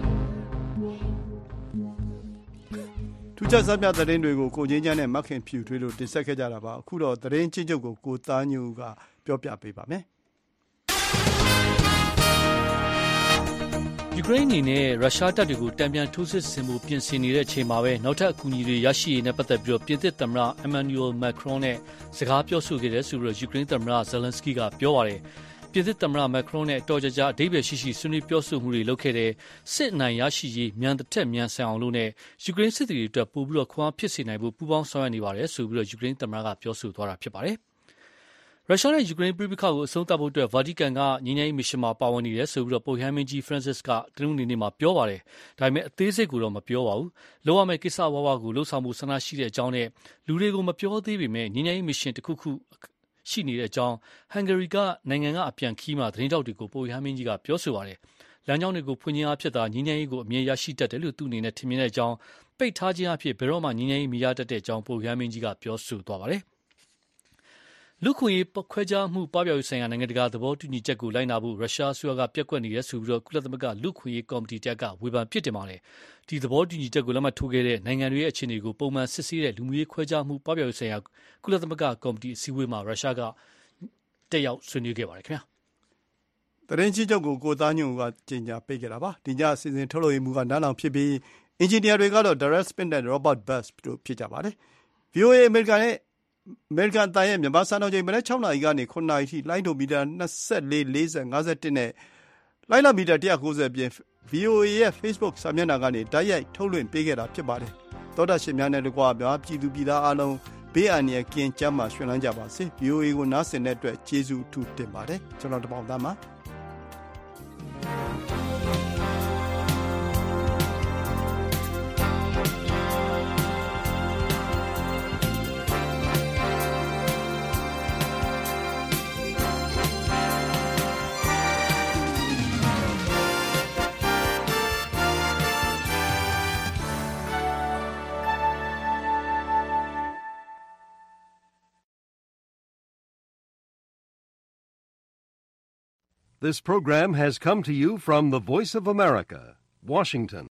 ထူးခြားစပြသတင်းတွေကိုကိုချင်းချမ်းနဲ့မခင်ဖြူထွေးလို့တင်ဆက်ခဲ့ကြတာပါအခုတော့သတင်းချင်းချုပ်ကိုသားညူကပြောပြပေးပါမယ်ယူကရိန်းအနေနဲ့ရုရှားတပ်တွေကိုတံပြန်ထိုးစစ်ဆင်မှုပြင်ဆင်နေတဲ့အချိန်မှာပဲနောက်ထပ်အကူအညီတွေရရှိရေးနဲ့ပတ်သက်ပြီးပြင်သစ်သမ္မတ Emmanuel Macron နဲ့စကားပြောဆိုခဲ့တယ်ဆိုပြီးယူကရိန်းသမ္မတ Zelensky ကပြောပါတယ်။ပြင်သစ်သမ္မတ Macron နဲ့တော်ကြာအဓိပ္ပာယ်ရှိဆွေးနွေးပြောဆိုမှုတွေလုပ်ခဲ့တဲ့စစ်အနိုင်ရရှိရေးမြန်တစ်ထက်မြန်ဆန်အောင်လို့နဲ့ယူကရိန်းစစ်သည်တွေအတွက်ပိုပြီးခွန်အားဖြစ်စေနိုင်ဖို့ပူးပေါင်းဆောင်ရွက်နေပါတယ်ဆိုပြီးယူကရိန်းသမ္မတကပြောဆိုသွားတာဖြစ်ပါတယ်။ရုရှားနဲ့ယူကရိန်းပြည်ပခါကိုအဆုံးသတ်ဖို့အတွက်ဗာတီကန်ကငြိမ်းချမ်းရေးမစ်ရှင်မှာပါဝင်နေတယ်ဆိုပြီးပုပ်ရဟန်းမင်းကြီး Francis ကတနင်္ဂနွေနေ့မှာပြောပါတယ်။ဒါပေမဲ့အသေးစိတ်ကိုတော့မပြောပါဘူး။လောက်ရမယ့်ကိစ္စဝါးဝါကိုလှုပ်ဆောင်မှုဆန္ဒရှိတဲ့အကြောင်းနဲ့လူတွေကိုမပြောသေးပေမဲ့ငြိမ်းချမ်းရေးမစ်ရှင်တစ်ခုခုရှိနေတဲ့အကြောင်းဟန်ဂေရီကနိုင်ငံကအပြန်ခီးမှာသတင်းတောက်တွေကိုပုပ်ရဟန်းမင်းကြီးကပြောဆိုပါတယ်။လမ်းကြောင်းတွေကိုဖွင့်ခြင်းအဖြစ်သာငြိမ်းချမ်းရေးကိုအမြဲရရှိတတ်တယ်လို့သူ့အနေနဲ့ထင်မြင်တဲ့အကြောင်းပိတ်ထားခြင်းအဖြစ်ဘယ်တော့မှငြိမ်းချမ်းရေးမရတတ်တဲ့အကြောင်းပုပ်ရဟန်းမင်းကြီးကပြောဆိုသွားပါတယ်။လူခွင့်ရေးခွဲခြားမှုပပျောက်ရေးဆိုင်ရာနိုင်ငံတကာသဘောတူညီချက်ကိုလိုက်နာဖို့ရုရှားအစိုးရကပြက်ကွက်နေတယ်ဆိုပြီးကုလသမဂ္ဂလူခွင့်ရေးကော်မတီတက်ကဝေဖန်ပြစ်တင်ပါတယ်။ဒီသဘောတူညီချက်ကိုလက်မှတ်ထိုးခဲ့တဲ့နိုင်ငံတွေရဲ့အခြေအနေကိုပုံမှန်စစ်ဆေးတဲ့လူမျိုးရေးခွဲခြားမှုပပျောက်ရေးဆိုင်ရာကုလသမဂ္ဂကော်မတီအစည်းအဝေးမှာရုရှားကတက်ရောက်ဆွေးနွေးခဲ့ပါတယ်ခင်ဗျာ။သတင်းကြီးချုပ်ကိုသားညွန့်ကကြေညာပေးခဲ့တာပါ။ဒီညအစီအစဉ်ထုတ်လွှင့်မှုကနားလောင်ဖြစ်ပြီးအင်ဂျင်နီယာတွေကတော့ Derek Smith နဲ့ Robert Bass တို့ဖြစ်ကြပါတယ်။ VOA အမေရိကန်အတန်ရဲ့မြန်မာစံတော်ချိန်မနက်6နာရီကနေ9နာရီထိလိုင်းဒိုမီတာ24 40 51နဲ့လိုင်းလာမီတာ190ပြင် VOA ရဲ့ Facebook စာမျက်နှာကနေတိုက်ရိုက်ထုတ်လွှင့်ပေးခဲ့တာဖြစ်ပါတယ်။သောတာရှင်များနဲ့တကွာများပြည်သူပြည်သားအားလုံးဘေးအန္တရာယ်ကင်းကျန်းမာရွှင်လန်းကြပါစေ။ VOA ကိုနားဆင်တဲ့အတွက်ကျေးဇူးအထူးတင်ပါတယ်။ကျွန်တော်တပေါင်းသားပါ။ This program has come to you from the Voice of America, Washington.